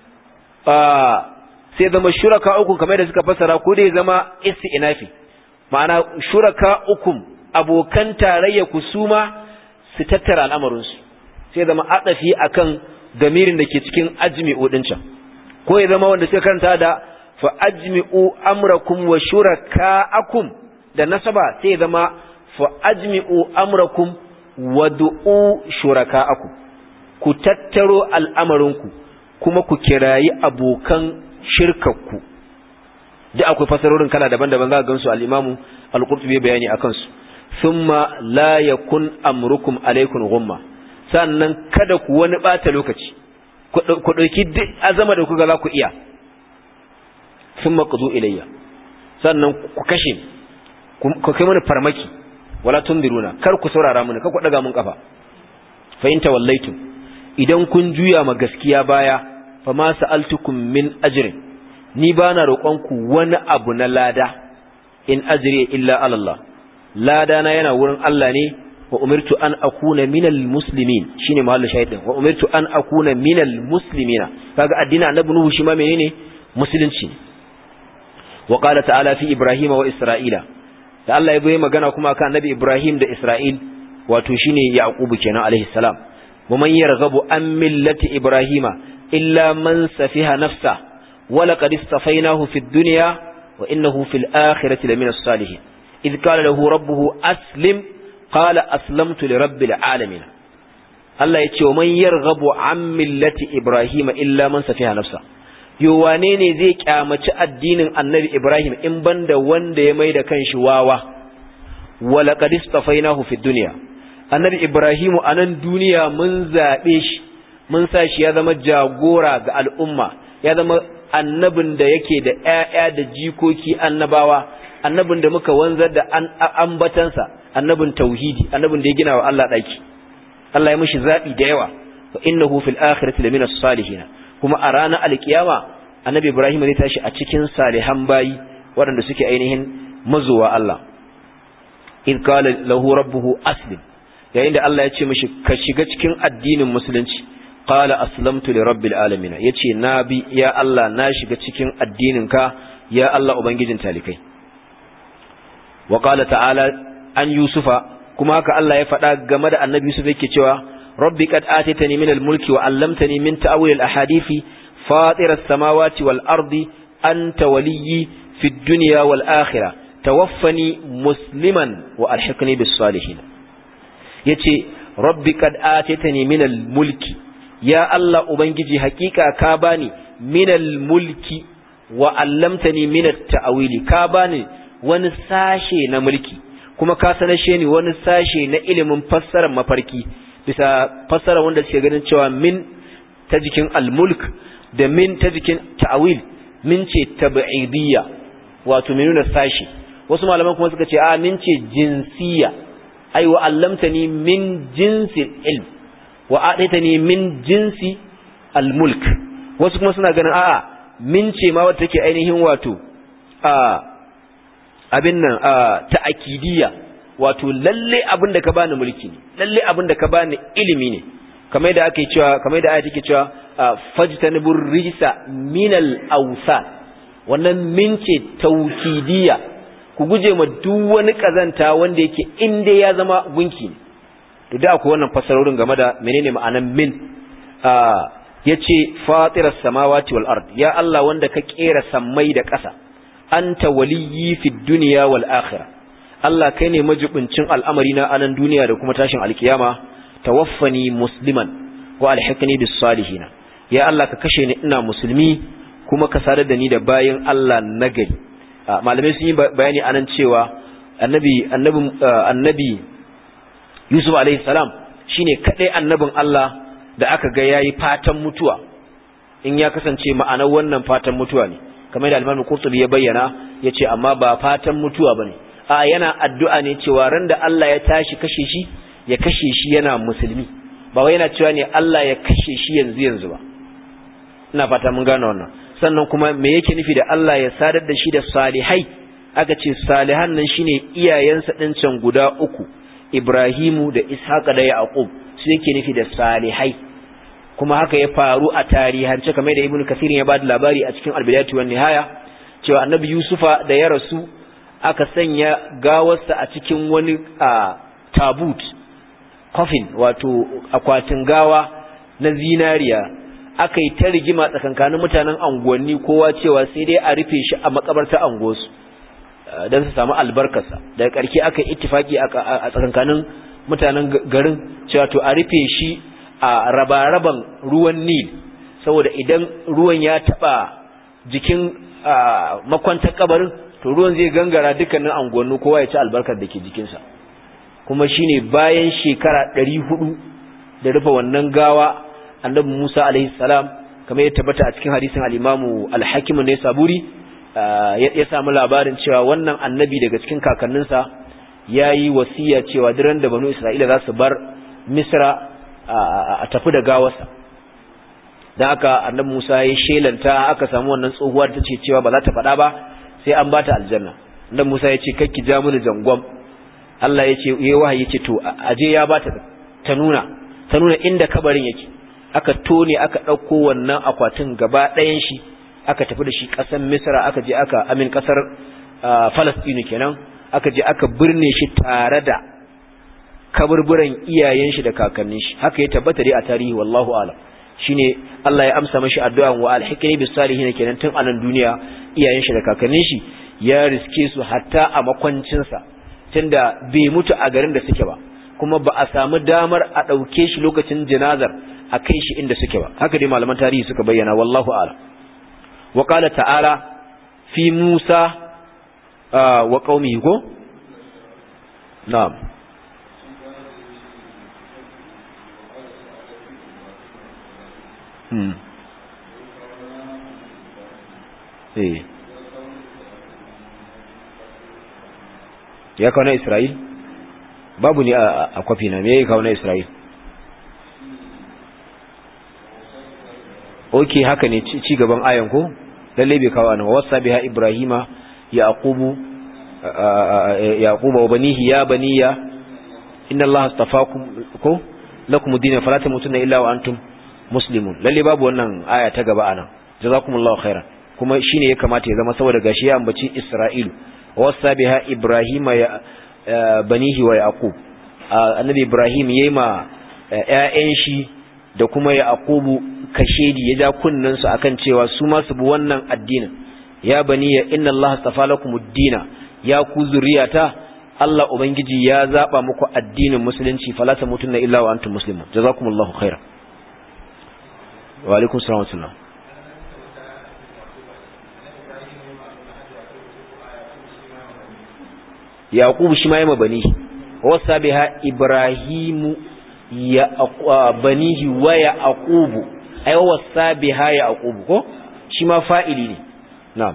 Speaker 1: sai zama shurakaukum kamar da suka fassara ko dai zama isti'nafi ma'ana shurakaukum abokan tarayya kusuma su tattara al'amarinsu sai zama adafi akan damirin da ke cikin ajmi'u din can ko ya zama wanda suka karanta da fa ajmi'u amrakum wa shurakaakum da nasaba sai zama fa ajmi'u amrakum wa du'u shurakaakum ku tattaro al'amarinku kuma ku kirayi abokan shirkakku da akwai fasarorin kala daban-daban za ka gansu al-Imam al-Qurtubi bayani akan su thumma la yakun amrukum alaykum ghumma sannan kada ku wani bata lokaci ku dauki duk azama da kuga za ku iya thumma qudu ilayya sannan ku kashe ku kai mana farmaki wala tundiruna kar ku saurara mun kar ku daga mun kafa fa in tawallaitum idan kun juya ma gaskiya baya fa ma sa'altukum min ajrin ni bana roƙon ku wani abu na lada in ajri illa ala Allah lada na yana wurin Allah ne wa umirtu an akuna minal muslimin shine mahallu shahidin wa umirtu an akuna minal muslimina kaga addinin annabi nuhu shi ma menene musulunci wa qala ta'ala fi ibrahima wa isra'ila da Allah ya bayyana magana kuma kan annabi ibrahim da isra'il wato shine yaqubu kenan alaihi salam wa man yarghabu an millati ibrahima illa man safiha nafsa wa laqad istafainahu fid dunya wa innahu fil akhirati lamina salihin idh qala lahu rabbuhu aslim qala aslamtu lirabbil alamin Allah yace wa man yarghabu an millati ibrahima illa man safiha nafsa yo wane ne zai kyamaci addinin annabi ibrahim in banda wanda ya maida kanshi wawa wa laqad istafainahu fid dunya annabi ibrahimu anan duniya mun zabe shi mun sa shi ya zama jagora ga al'umma ya zama annabin da yake da ƴaƴa da jikoki annabawa annabin da muka wanzar da ambatansa annabin tauhidi annabin da ya gina wa Allah daki Allah ya mishi zabi da yawa wa innahu fil akhirati lamina salihin kuma a ranar alkiyama annabi Ibrahim zai tashi a cikin salihan bayi waɗanda suke ainihin mazuwa Allah in qala lahu rabbuhu aslim yayin da Allah ya ce mishi ka shiga cikin addinin musulunci qala aslamtu li rabbil alamin yace nabi ya Allah na shiga cikin addininka ya Allah ubangijin talikai wa qala ta'ala an yusufa kuma haka Allah ya faɗa game da annabi Yusuf yake cewa rabbi qad atitani min al-mulki wa 'allamtani min ta'wil al-ahadithi fatir as-samawati wal ardi anta waliyyi fid dunya wal akhirah tawaffani musliman wa alhiqni bis salihin yace rabbi qad atitani min al-mulki ya Allah ubangiji hakika ka bani min al-mulki wa 'allamtani min at-ta'wili ka bani wani sashe na mulki kuma ka sanashe ni wani sashe na ilimin fassarar mafarki bisa fassara wanda suke ganin cewa min ta jikin al-mulk da min ta jikin ta'wil min ce tab'idiyya wato min nuna sashi wasu malaman kuma suka ce a min ce jinsiyya ai wa allamtani min jinsi ilm wa adaitani min jinsi al-mulk wasu kuma suna ganin a'a min ce ma wata take ainihin wato a abin nan ta'akidiyya wato lalle abin da ka bani mulki ne lalle abin da ka bani ilimi ne kamar da ake cewa kamar da ayati ke cewa fajtanibur rijsa minal awsan wannan min ce tawkidiyya ku guje ma duk wani kazanta wanda yake inda ya zama gunki ne to da akwai wannan fasarorin game da menene ma'anan min yace fatiras samawati wal ard ya Allah wanda ka kera sammai da ƙasa anta waliyyi fid dunya wal akhirah Allah kai ne majibincin al'amari na anan duniya da kuma tashin alkiyama tawaffani musliman wa alhiqni bis salihin ya Allah ka kashe ni ina musulmi kuma ka sadar da ni da bayin Allah nagari malamai sun yi bayani anan cewa annabi annabi annabi Yusuf alaihi salam shine kadai annabin Allah da aka ga yayi fatan mutuwa in ya kasance ma'anar wannan fatan mutuwa ne kamar da Al-Imam Qurtubi ya bayyana yace amma ba fatan mutuwa bane a yana addu'a ne cewa ran da Allah ya tashi kashe shi ya kashe shi yana musulmi ba wai yana cewa ne Allah ya kashe shi yanzu yanzu ba ina fata mun gane wannan sannan kuma me yake nufi da Allah ya sadar da shi da salihai aka ce salihan nan shine iyayensa din can guda uku Ibrahimu da Ishaqa da Yaqub su yake nufi da salihai kuma haka ya faru a tarihance kamar da Ibn Kathir ya bada labari a cikin Al-Bidayah wan Nihaya cewa Annabi Yusufa da ya rasu aka sanya gawarsa a cikin wani tabut coffin wato akwatin gawa na zinariya aka yi ta rigima tsakankanin mutanen anguwanni kowa cewa sai dai a rufe shi a makabarta angosu don su samu albarkarsa daga ƙarshe aka yi ittifaki a tsakankanin mutanen garin cewa to a rufe shi a rabaraban ruwan Nil saboda idan ruwan ya taba jikin makwantar kabarin to ruwan zai gangara dukkanin anguwanni kowa ya ci albarkar da ke jikinsa kuma shine bayan shekara ɗari hudu da rufe wannan gawa annabi Musa alaihi salam kamar ya tabbata a cikin hadisin al-Imam al-Hakim ne Saburi ya samu labarin cewa wannan annabi daga cikin kakanninsa yayi wasiya cewa duran da banu Isra'ila za su bar Misra a tafi da gawarsa dan haka annabi Musa ya shelanta aka samu wannan tsohuwa ta ce cewa ba za ta faɗa ba sai an bata aljanna annabi Musa ya ce kakki ja mu da jangwam Allah ya ce yayi wahayi ce to aje ya bata ta nuna ta nuna inda kabarin yake aka tone aka dauko wannan akwatin gaba ɗayan shi aka tafi da shi ƙasar Misra aka je aka amin ƙasar Palestine kenan aka je aka birne shi tare da kaburburan iyayen shi da kakannin shi haka ya tabbata dai a tarihi wallahu a'lam shine Allah ya amsa mashi addu'an wa alhikri bis salihin kenan tun anan duniya iyayen shi da kakannin shi ya riske su hatta a makwancin sa tunda bai mutu a garin da suke ba kuma ba a samu damar a dauke shi lokacin janazar a kai shi inda suke ba haka dai malaman tarihi suka bayyana wallahu a'lam wa qala ta'ala fi Musa wa qaumihi ko na'am hmm eh ya kawo na Isra'il babu ne a kwafi na me ya kawo na Isra'il oke haka ne ci gaban ayan ko lalle bai kawo ana wasa biha ibrahima yaqubu yaquba wa banihi ya baniya inna allaha astafakum ko lakum ad-din fala tamutunna illa wa antum muslimun lalle babu wannan aya ta gaba anan jazakumullahu khairan kuma shine ya kamata ya zama saboda gashi ya ambaci Isra'ilu wasa biha ibrahima ya banihi wa yaqub annabi ibrahim yayi ma ƴaƴan shi da kuma yaqubu kashedi ya ja kunnan su akan cewa su ma su bi wannan addinin ya baniya inna allaha astafa lakumuddina ya ku zuriyata Allah ubangiji ya zaba muku addinin musulunci fala tamutunna illa wa antum muslimun jazakumullahu khairan wa alaikum assalam wa rahmatullah yaqub shi ma ya mabani wasa biha ibrahimu ya banihi wa yaqubu ay wasa biha yaqubu ko shi ma fa'ili ne na'am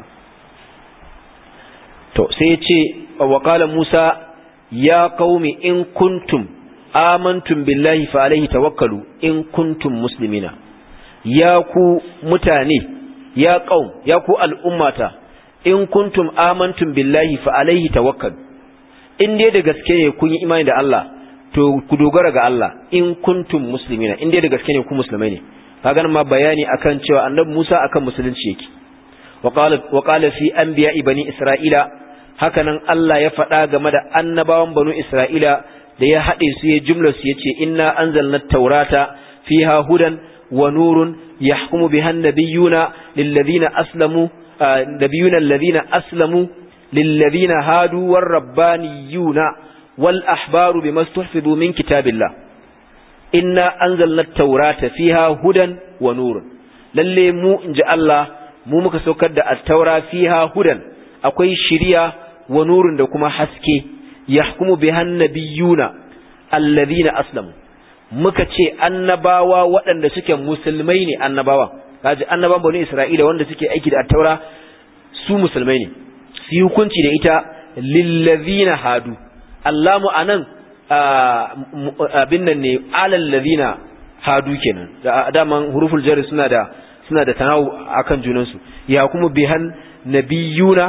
Speaker 1: to sai ya ce wa qala musa ya qaumi in kuntum amantum billahi fa alayhi tawakkalu in kuntum muslimina ya ku mutane ya qaum ya ku al'ummata in kuntum amantum billahi fa alayhi tawakkalu in dai da gaske ne kun yi imani da Allah to ku dogara ga Allah in kuntum muslimina in dai da gaske ne ku musulmai ne kaga nan ma bayani akan cewa annabi Musa akan musulunci yake wa qala wa qala fi anbiya'i bani isra'ila hakanan Allah ya faɗa game da annabawan banu isra'ila da ya haɗe su ya jumla su yace inna anzalna at-taurata fiha hudan wa nurun yahkumu biha an-nabiyyuna lilladhina aslamu nabiyuna alladhina aslamu للذين هادوا والربانيون والأحبار بما استحفظوا من كتاب الله إنا أنزلنا التوراة فيها هدى ونور للي مو إن جاء الله مو مكسوكد التوراة فيها هدى أكوي شريعة ونور دكما حسكي يحكم بها النبيون الذين أسلموا mukace annabawa waɗanda suke musulmai ne annabawa kaji annaban bani Isra'ila wanda suke aiki da at-taura su musulmai ne su hukunci da ita lillazina hadu allamu anan abin nan ne alal ladina hadu kenan da daman huruful jar suna da suna da tanawu akan junan su yahkumu bihan nabiyuna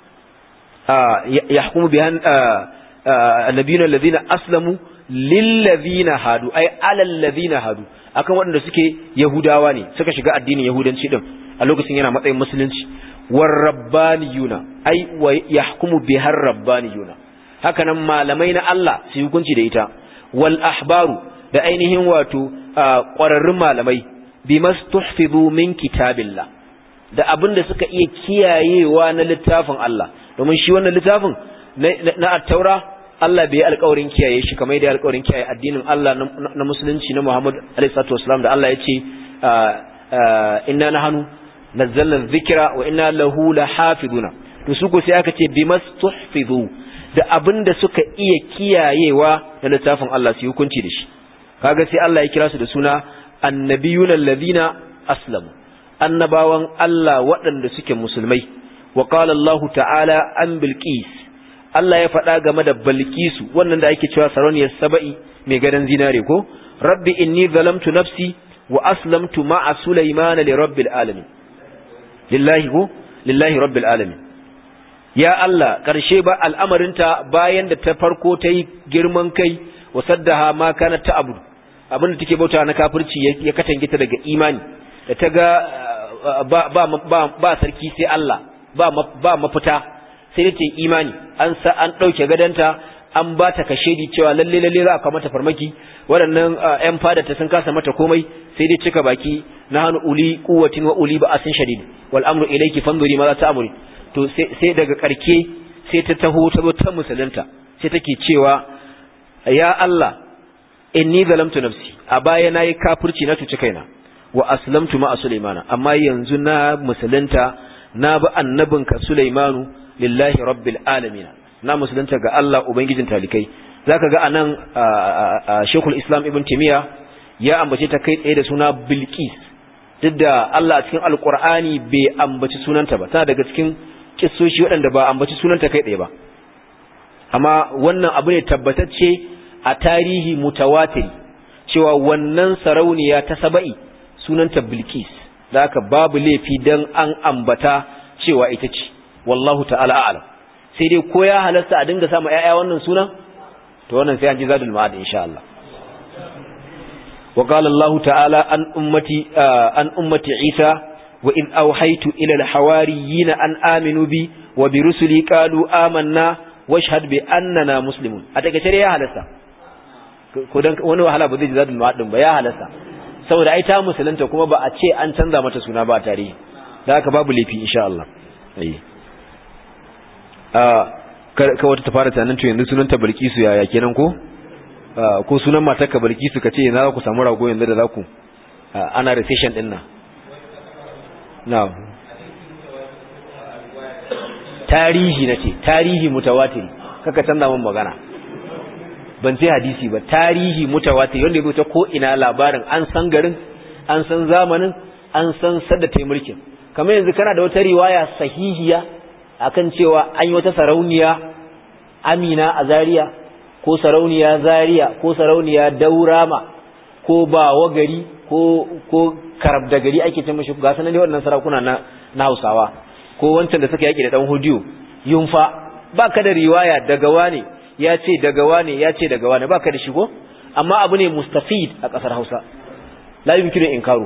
Speaker 1: yahkumu bihan annabiyuna alladhina aslamu lillazina hadu ay alal ladina hadu akan waɗanda suke yahudawa ne suka shiga addinin yahudanci din a lokacin yana matsayin musulunci warrabbaniyuna ai wa yahkumu bihar rabbaniyuna hakanan malamai na Allah su hukunci da ita wal ahbaru da ainihin wato ƙwararrun malamai bimastuhfizu min kitabillah da abinda suka iya kiyayewa na littafin Allah domin shi wannan littafin na at-taura Allah bai alƙawarin kiyaye shi kamar yadda alƙawarin kiyaye addinin Allah na musulunci na Muhammad alaihi salatu wasallam da Allah ya ce inna nahnu nazzalna dhikra wa inna lahu lahafizuna to su ko sai aka ce bimastuhfizu da abinda suka iya kiyayewa da littafin Allah su hukunci da shi kaga sai Allah ya kira su da suna annabiyuna alladhina aslamu, annabawan Allah waɗanda suke musulmai. Wa qala Allah ta'ala an Bilqis, Allah ya faɗa game da Bilqisu wannan da ake cewa sarauniyar Saba'i mai gadan zinare ko, rabbi inni zalamtu nafsi wa aslamtu ma'a Sulaymana li rabbil alamin, lillahi ko lillahi rabbil alamin. Ya Allah, ƙarshe ba al'amarinta bayan da ta farko ta yi girman kai wa saddaha ma kana ta abu abinda take bauta na kafirci ya katange ta daga imani, da ta ga ba, ba, ba, ba sarki sai Allah, ba, ba mafita sai da ta yi imani, an sa an ɗauke gadanta an ba ta kashedi cewa lalle lalle za a kawo mata farmaki, waɗannan ƴan fada ta sun kasa mata komai sai dai cika baki na hannu uli quwwatin wa uli ba'asin shadid wal amru ilayki fanzuri ma za ta amuri. To sai daga karke sai ta taho ta ta musulunta sai take cewa ya Allah inni zalamtu nafsi, a baya nayi kafirci na tuci kaina, wa aslamtu ma Sulaimana, amma yanzu na musulunta na bi annabinka Sulaimanu lillahi rabbil alamin, na musulunta ga Allah ubangijin talikai. Zaka ga anan Sheikhul Islam Ibn Taymiyyah ya ambace ta kai tsaye da suna Bilqis, duk da Allah a cikin Alqur'ani bai ambaci sunanta ba, tana daga cikin kissoshi waɗanda ba ambaci sunanta kai tsaye ba, amma wannan abu ne tabbatacce a tarihi mutawatiri cewa wannan sarauniya ta Saba'i sunanta Bilqis, da haka babu laifi dan an ambata cewa ita ce, wallahu ta'ala a'lam. Sai dai ko ya halasta a dinga sama ƴaƴa wannan sunan, to wannan sai an ji zadul ma'ad insha Allah. wa qala Allah ta'ala an ummati an ummati Isa wa in awhaytu ila al-hawariyina an aminu bi wa bi rusuli qalu amanna washhad bi annana muslimun. A take tare ya halasta ko dan wani wahala ba zai ji zadul ma'ad ba, ya halasta saboda ai ta musulunta kuma ba a ce an canza mata suna ba tare, da haka babu laifi insha Allah. ai ka wata ta fara tunanin to yanzu sunanta Bilqisu yaya kenan ko ko sunan matarka Bilqisu kace ina za ku samu rago yanzu da za ku ana recession din nan. na'am tarihi nace tarihi mutawatir, kaka canza mun magana, ban sai hadisi ba, tarihi mutawatir wanda yake ta ko ina labarin, an san garin, an san zamanin, an san sadda tai mulkin. Kamar yanzu kana da wata riwaya sahihiya akan cewa an yi wata sarauniya Amina a Zaria ko sarauniya Zaria ko sarauniya Daurama ko Bawa gari ko ko Karab da gari ake ce mishi, ga sanan ne wannan sarakuna na na Hausawa, ko wancan da suka yaki da dan Hudiyo Yunfa, baka da riwaya daga wane ya ce daga wane ya ce daga wane, baka da shigo, amma abu ne mustafid a kasar Hausa la yumkinu inkaru,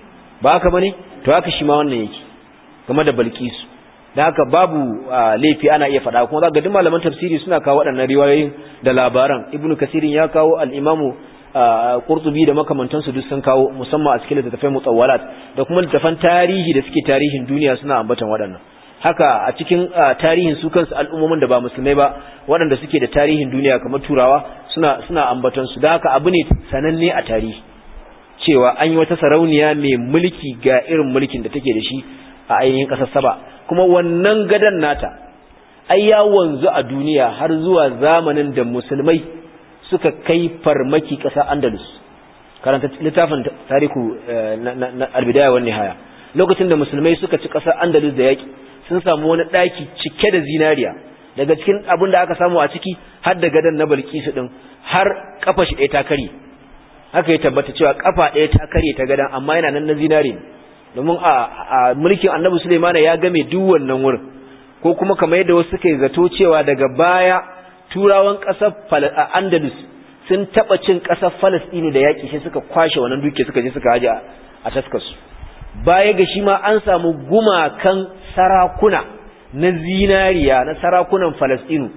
Speaker 1: ba haka bane? To haka shi ma wannan yake game da Bilqisu. da haka babu laifi ana iya faɗa, kuma zaka ga duk malaman tafsiri suna kawo waɗannan riwayoyin da labaran. Ibnu Kasirin ya kawo, al-Imamu Qurtubi da makamantansu duk sun kawo, musamman a cikin littattafai mutawwalat da kuma littattafan tarihi da suke tarihin duniya suna ambatan waɗannan. Haka a cikin tarihin su kansu al'ummomin da ba musulmai ba waɗanda suke da tarihin duniya kamar Turawa suna suna ambatan su. Da haka abu ne sananne a tarihi cewa an yi wata sarauniya mai mulki ga irin mulkin da take da shi a ainihin ƙasar Saba, kuma wannan gadan nata ai ya wanzu a duniya har zuwa zamanin da musulmai suka kai farmaki ƙasar Andalus. Karanta littafin tarihu na al-Bidaya wan Nihaya, lokacin da musulmai suka ci ƙasar Andalus da yaki, sun samu wani ɗaki cike da zinariya, daga cikin abin da aka samu a ciki har da gadan na Bilqisu din, har kafa shi ɗaya ta kare. Haka ya tabbata cewa kafa ɗaya ta kare ta gadan, amma yana nan na zinari, domin a mulkin Annabi Sulaiman ya game duk wannan wurin. Ko kuma kamar yadda wasu suka zato cewa daga baya turawan ƙasar Andalus sun taɓa cin ƙasar Falastinu da yaƙi, sai suka kwashe wannan duke suka je suka haje a taskarsu. Baya ga shi ma an samu gumakan sarakuna na zinariya na sarakunan Falastinu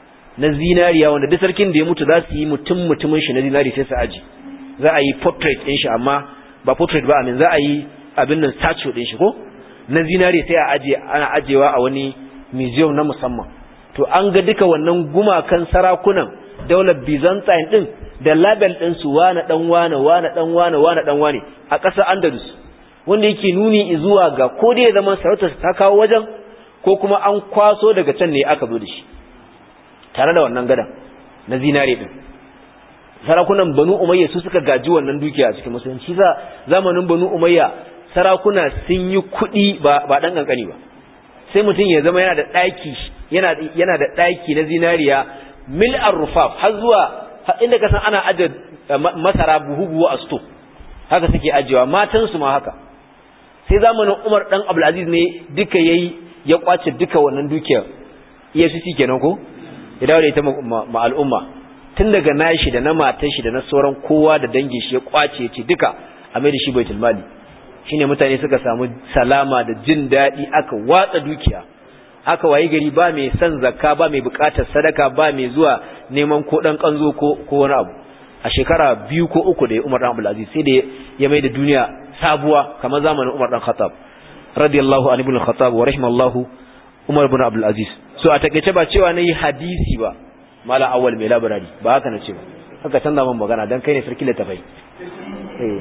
Speaker 1: na zinariya, wanda duk sarkin da ya mutu za su yi mutum mutumin shi na zinari sai su aji. Za a yi portrait ɗin shi, amma ba portrait ba, amin za a yi abin nan statue ɗin shi ko na zinari, sai a aje ana ajewa a wani museum na musamman. To an ga duka wannan gumakan sarakunan daular Byzantine din da label din su wane dan wane wane dan wane wane dan wane a ƙasar Andalus, wanda yake nuni zuwa ga ko dai zaman sarautar ta kawo wajen, ko kuma an kwaso daga can ne aka zo da shi tare da wannan gadan na zinare din. sarakunan Banu Umayya su suka gaji wannan dukiya a cikin musulunci za zamanin Banu Umayya sarakuna sun yi kuɗi ba ba dan kankani ba sai mutum ya zama yana da daki yana yana da daki na zinariya mil ar-rufaf har zuwa inda ka san ana aje masara buhu buhu a sto haka suke ajewa matan su ma haka sai zamanin Umar dan Abdul Aziz ne duka yayi ya kwace duka wannan dukiyar E F C C kenan ko ya dawo da ita ma al'umma tun daga nashi da na matan shi da na sauran kowa da dangin shi ya kwace ya ce duka a mai da shi baitul mali shine mutane suka samu salama da jin daɗi aka watsa dukiya aka wayi gari ba mai son zakka ba mai buƙatar sadaka ba mai zuwa neman ko dan kanzo ko ko wani abu a shekara biyu ko uku da Umar dan Abdul Aziz sai da ya mai da duniya sabuwa kamar zamanin Umar dan Khattab radiyallahu anhu ibn Khattab wa rahimallahu Umar ibn Abdul Aziz so a takeice ba cewa nayi hadisi ba mala awwal mai labarari ba haka nace ba haka canza man magana dan kai ne sarki littafai eh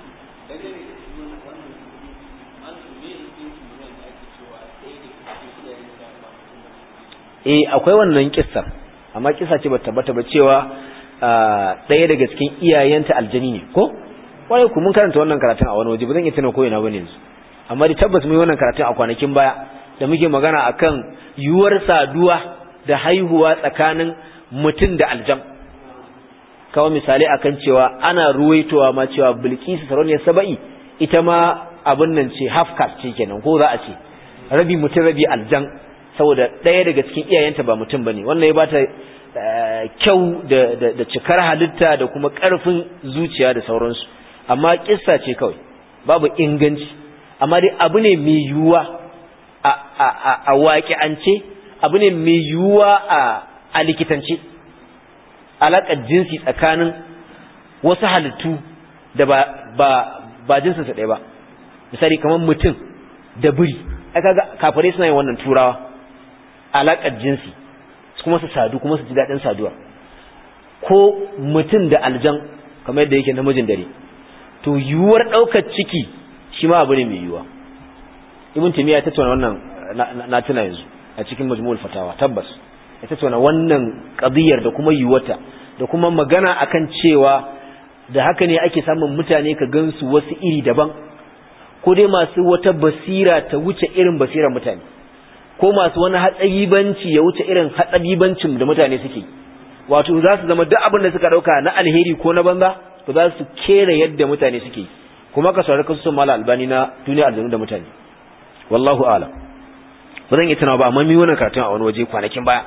Speaker 1: eh akwai wannan kissa amma kissa ce ba tabbata ba cewa daya daga cikin iyayenta aljani ne ko wai ku mun karanta wannan karatun a wani waje ba zan iya tana ko ina bane yanzu amma da tabbas mun yi wannan karatun a kwanakin baya da muke magana akan yuwar saduwa da haihuwa tsakanin mutum da aljan kawai misali akan cewa ana ruwaitowa ma cewa Bilkisu sarauniyar Saba'i ita ma abin nan ce half caste ce kenan ko za a ce rabi mutum rabi aljan saboda ɗaya daga cikin iyayenta ba mutum bane wannan ya bata kyau da da cikar halitta da kuma ƙarfin zuciya da sauransu amma kissa ce kawai babu inganci amma dai abu ne mai yiwuwa a a a waƙi'ance abu ne mai yiwuwa a a likitance alaƙar jinsi tsakanin wasu halittu da ba ba ba jinsinsa ɗaya ba misali kamar mutum da biri ai kaga kafirai suna yin wannan turawa alaƙar jinsi kuma su sadu kuma su ji daɗin saduwa ko mutum da aljan kamar yadda yake namijin dare to yiwuwar ɗaukar ciki shi ma abu ne mai yiwuwa ibn taymiya ya tattauna wannan na tuna yanzu a cikin majmu'ul fatawa tabbas ya tattauna wannan qadiyar da kuma yiwuwata da kuma magana akan cewa da haka ne ake samun mutane ka gansu wasu iri daban ko dai masu wata basira ta wuce irin basirar mutane ko masu wani hatsabibanci ya wuce irin hatsabibancin da mutane suke wato za su zama duk abin da suka dauka na alheri ko na banza to za su kera yadda mutane suke kuma ka saurari kasu mala albani na duniya aljanu da mutane wallahu a'lam ba zan yi tunawa ba amma mi wannan karatun a wani waje kwanakin baya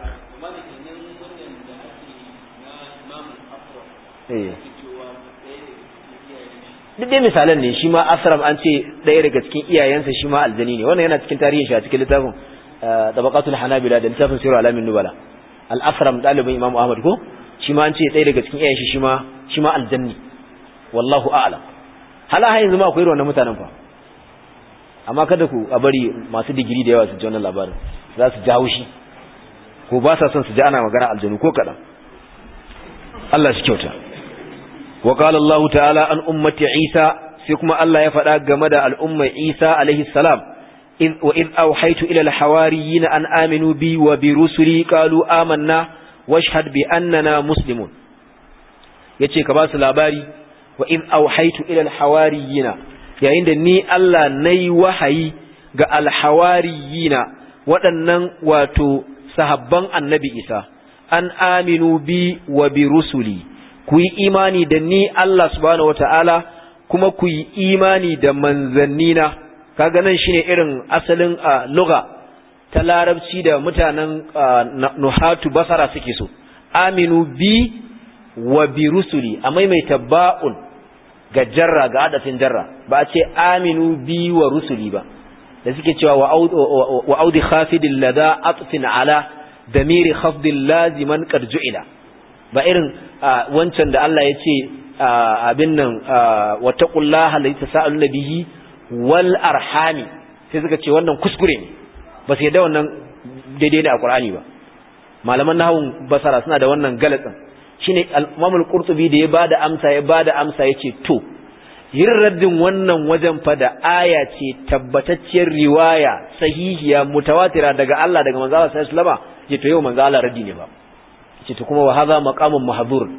Speaker 1: eh duk dai misalan ne shi ma asram an ce ɗaya daga cikin iyayensa shi ma aljani ne wannan yana cikin tarihin shi a cikin littafin tabaqatul hanabila da littafin sirru alamin nubala al-asram dalibin imam ahmad ko shi ma an ce ɗaya daga cikin iyayen shi shi ma shi ma aljanni wallahu a'lam hala har yanzu ma akwai wannan mutanen fa amma kada ku a bari masu digiri da yawa su ji wannan labarin za su jawo shi ko ba sa son su ji ana magana aljanu ko kadan Allah shi kyauta wa qala Allah ta'ala an ummati Isa sai kuma Allah ya faɗa game da al'umma Isa alaihi salam wa id awhaytu ila al-hawariyyin an aminu bi wa bi rusuli qalu amanna washhad bi annana muslimun yace ka ba su labari wa id awhaytu ila al-hawariyyin yayin da ni Allah nayi wahayi ga al-hawariyyin waɗannan wato sahabban annabi Isa an aminu bi wa bi rusuli ku yi imani da ni Allah subhanahu wataala kuma ku yi imani da manzannina kaga nan shine irin asalin lugha ta larabci da mutanen nuhatu basara suke so aminu bi wa bi rusuli a maimaita ba'un ga jarra ga adafin jarra ba a ce aminu bi wa rusuli ba da suke cewa wa audi khafidil lada atfin ala damiri khafdil laziman qad ju'ila ba irin wancan da Allah ya ce abin nan wattaqullaha la tasaaluna bihi wal arhami sai suka ce wannan kuskure ne ba sai da wannan daidai ne a Qur'ani ba malaman nahwun basara suna da wannan galatsin shine Imam al-Qurtubi da ya bada amsa ya bada amsa yace to yin raddin wannan wajen fa da aya ce tabbatacciyar riwaya sahihiya mutawatira daga Allah daga manzo Allah sallallahu alaihi wasallam ce to yau manzo Allah raddi ne ba ce to kuma wa hadha maqamun mahdhur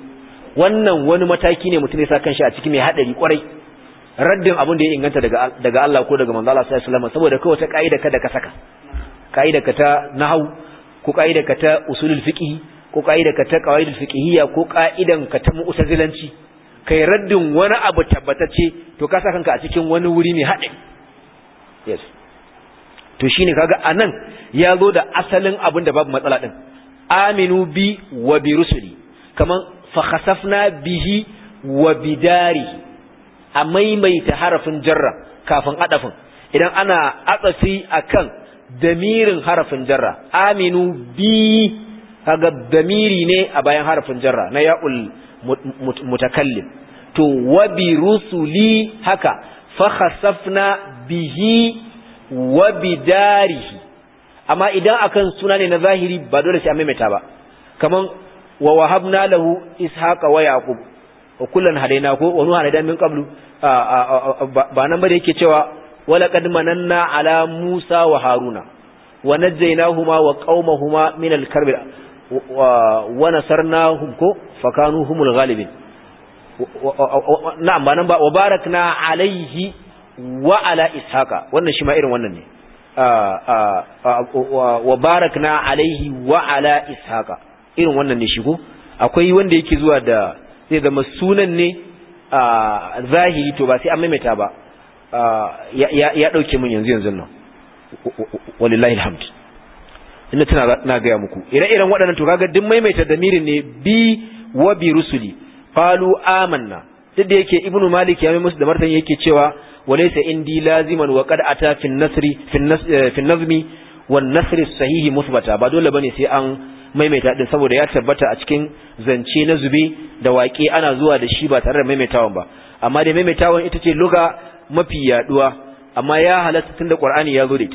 Speaker 1: wannan wani mataki ne mutum ya sa kanshi a cikin mai hadari kwarai raddin abin da ya inganta daga daga Allah ko daga manzo Allah sallallahu alaihi wasallam saboda kawai ta kaida ka da ka saka kaida ka ta nahwu ko kaida ka ta usulul fiqh ko kaida ka ta qawaidul fiqhiyya ko kaidan ka ta mu'tazilanci kai raddin wani abu tabbatacce to ka saka kanka a cikin wani wuri mai hadari yes to shine kaga anan ya zo da asalin abin da babu matsala din aminu bi wa bi rusuli kaman fa khasafna bihi wa bidari a maimaita harafin jarra kafin adafin idan ana atsafi akan damirin harafin jarra aminu bi kaga damiri ne a bayan harafin jarra na ya'ul mutakallim to wa bi rusuli haka fa khasafna bihi wa bidarihi amma idan akan suna ne na zahiri ba dole sai an maimaita ba kaman wa wahabna lahu ishaqa wa yaqub wa kullan hadaina ko wa nuha hadaina min qablu ba nan ba da yake cewa wala qad mananna ala musa wa haruna wa najjaynahuma wa qaumahuma min al-karb wa nasarnahum ko fakanu humul ghalibin na'am ba nan ba wa barakna alayhi wa ala ishaqa wannan shi ma irin wannan ne wa barakna alaihi wa ala ishaqa irin wannan ne shigo akwai wanda yake zuwa da zai zama sunan ne zahiri to ba sai an maimaita ba ya ya dauke mun yanzu yanzu nan wallahi alhamd ina tana na ga muku ire-iren waɗannan to kaga duk maimaita damirin ne bi wa bi rusuli qalu amanna duk da yake ibnu malik ya mai musu da martani yake cewa وليس عندي لازما وقد اتى في النصر في في النظم والنصر الصحيح مثبتا ba dole bane sai an maimaita din saboda ya tabbata a cikin zance na zube da waƙe ana zuwa da shi ba tare da maimaitawan ba amma da maimaitawan ita ce lugha mafi yaduwa amma ya halatta tunda Qur'ani ya zo da ita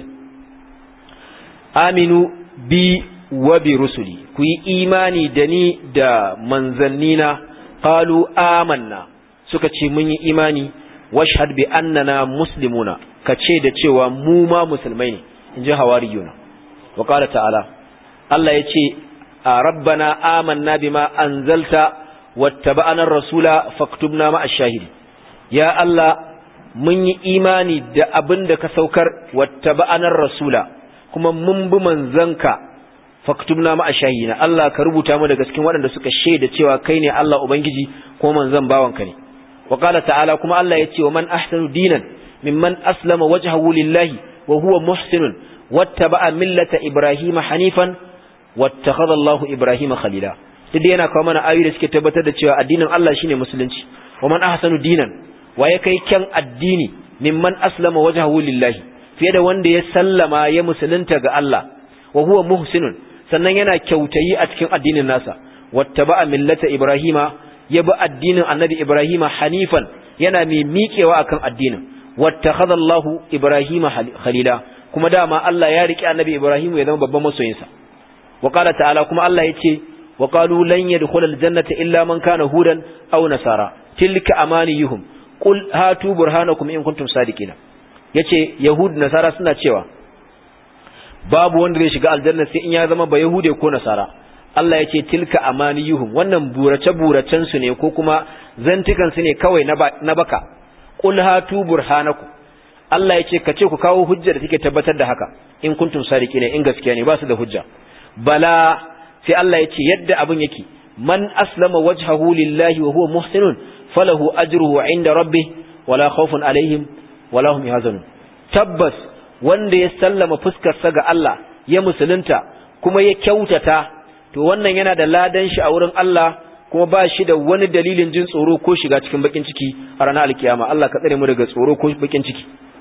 Speaker 1: aminu bi wa bi rusuli ku yi imani da ni da manzannina qalu amanna suka ce mun yi imani washhad bi annana muslimuna kace da cewa mu ma musulmai ne inji hawariyuna wa qala ta'ala Allah yace rabbana amanna bima anzalta wattaba'ana ar-rasula faktubna ma'ash shahidi ya Allah mun yi imani da abinda ka saukar wattaba'ana ar-rasula kuma mun bi manzanka faktubna ma'ash shahidina Allah ka rubuta mu daga cikin waɗanda suka shaida cewa kai ne Allah ubangiji ko manzan bawanka ne وقال تعالى كما الله يتي ومن أحسن دينا ممن أسلم وجهه لله وهو محسن واتبع ملة إبراهيم حنيفا واتخذ الله إبراهيم خليلا تدينا كمان آية سكي تبتدى الدين الله شيني مسلنش ومن أحسن دينا ويكي كان الدين ممن أسلم وجهه لله في يد وند يسلم يمسلن تغى الله وهو محسن sannan yana kyautayi a cikin addinin nasa wattaba millata ibrahima yabi addinin annabi ibrahima hanifan yana mai miƙewa akan addinin wattakhadha Allahu ibrahima khalila kuma dama Allah ya riki annabi ibrahim ya zama babban masoyinsa wa qala ta'ala kuma Allah yace wa qalu lan yadkhulal jannata illa man kana hudan aw nasara tilka amaniyuhum qul hatu burhanakum in kuntum sadiqina yace yahud nasara suna cewa babu wanda zai shiga aljanna sai in ya zama ba yahude ko nasara Allah yace tilka amaniyuhum wannan burace buracen su ne ko kuma zantukan su ne kawai na baka qul hatu burhanakum Allah yace kace ku kawo hujja da take tabbatar da haka in kuntum sadiqina in gaskiya ne ba su da hujja bala sai Allah yace yadda abun yake man aslama wajhahu lillahi wa huwa muhsinun falahu ajruhu inda rabbih wala khawfun alaihim wala hum yahzanun tabbas wanda ya sallama fuskar sa ga Allah ya musulunta kuma ya kyautata to wannan yana da ladan shi a wurin Allah kuma ba shi da wani dalilin jin tsoro ko shiga cikin bakin ciki a ranar alkiyama Allah ka tsare mu daga tsoro ko bakin ciki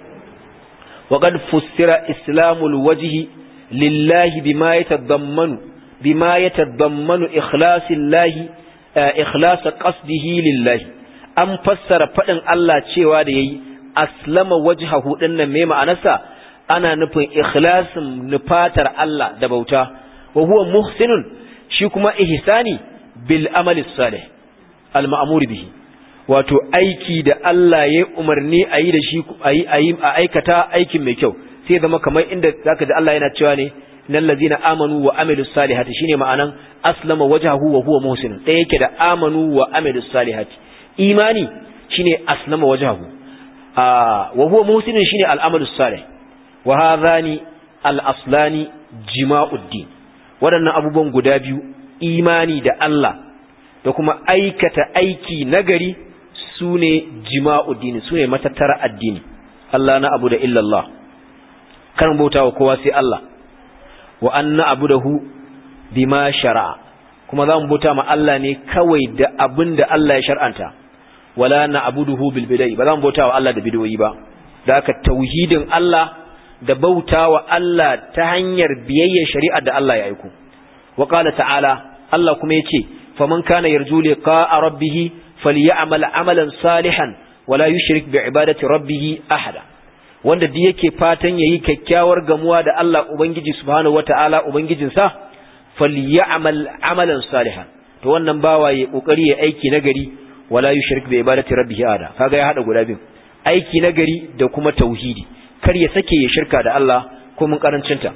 Speaker 1: wa qad fussira islamul wajhi lillahi bima yatadammanu bima yatadammanu ikhlasillahi ikhlas qasdihi lillahi an fassara fadin Allah cewa da yayi aslama wajhahu dinnan me ma'anarsa ana nufin ikhlasin nufatar Allah da bauta wa huwa muhsinun shi kuma ihsani bil amali salih al ma'mur bihi wato aiki da Allah ya umarni ayi da shi ayi ayi a aikata aikin mai kyau sai zama kamar inda zaka ji Allah yana cewa ne innal ladzina amanu wa amilus salihati shine ma'anan aslama wajhahu wa huwa muhsin ɗaya yake da amanu wa amilus salihati. Imani shine aslama wajhahu ah wa huwa muhsin shine al-amalus salih. wa hadhani al-aslani jima'uddin. Waɗannan abubuwan guda biyu, imani da Allah da kuma aikata aiki nagari, sune jima'uddin, sune matattara addini. Allah na abu da illallah, kan bautawa kowa sai Allah. wa anna abudahu bima shar'a, kuma za mu bauta ma Allah ne kawai da abin da Allah ya shar'anta. wala na abuduhu bil bidai, ba za mu bauta wa Allah da bidoyi ba. da aka tauhidin Allah da bauta wa Allah ta hanyar biyayyar shari'ar da Allah ya aiko. wa qala ta'ala, Allah kuma yace faman kana yarju liqa'a rabbih falyamal amalan salihan wala yushrik bi ibadati rabbih ahada. wanda duk yake fatan yayi kyakkyawar gamuwa da Allah ubangiji subhanahu wataala ubangijinsa, falyamal amalan salihan, to wannan bawa yayi kokari ya aiki nagari, wala yushrik bi ibadati rabbih ahada. kaga ya hada guda biyu, aiki nagari da kuma tauhidi, kar ya sake ya shirka da Allah ko mun karancinta.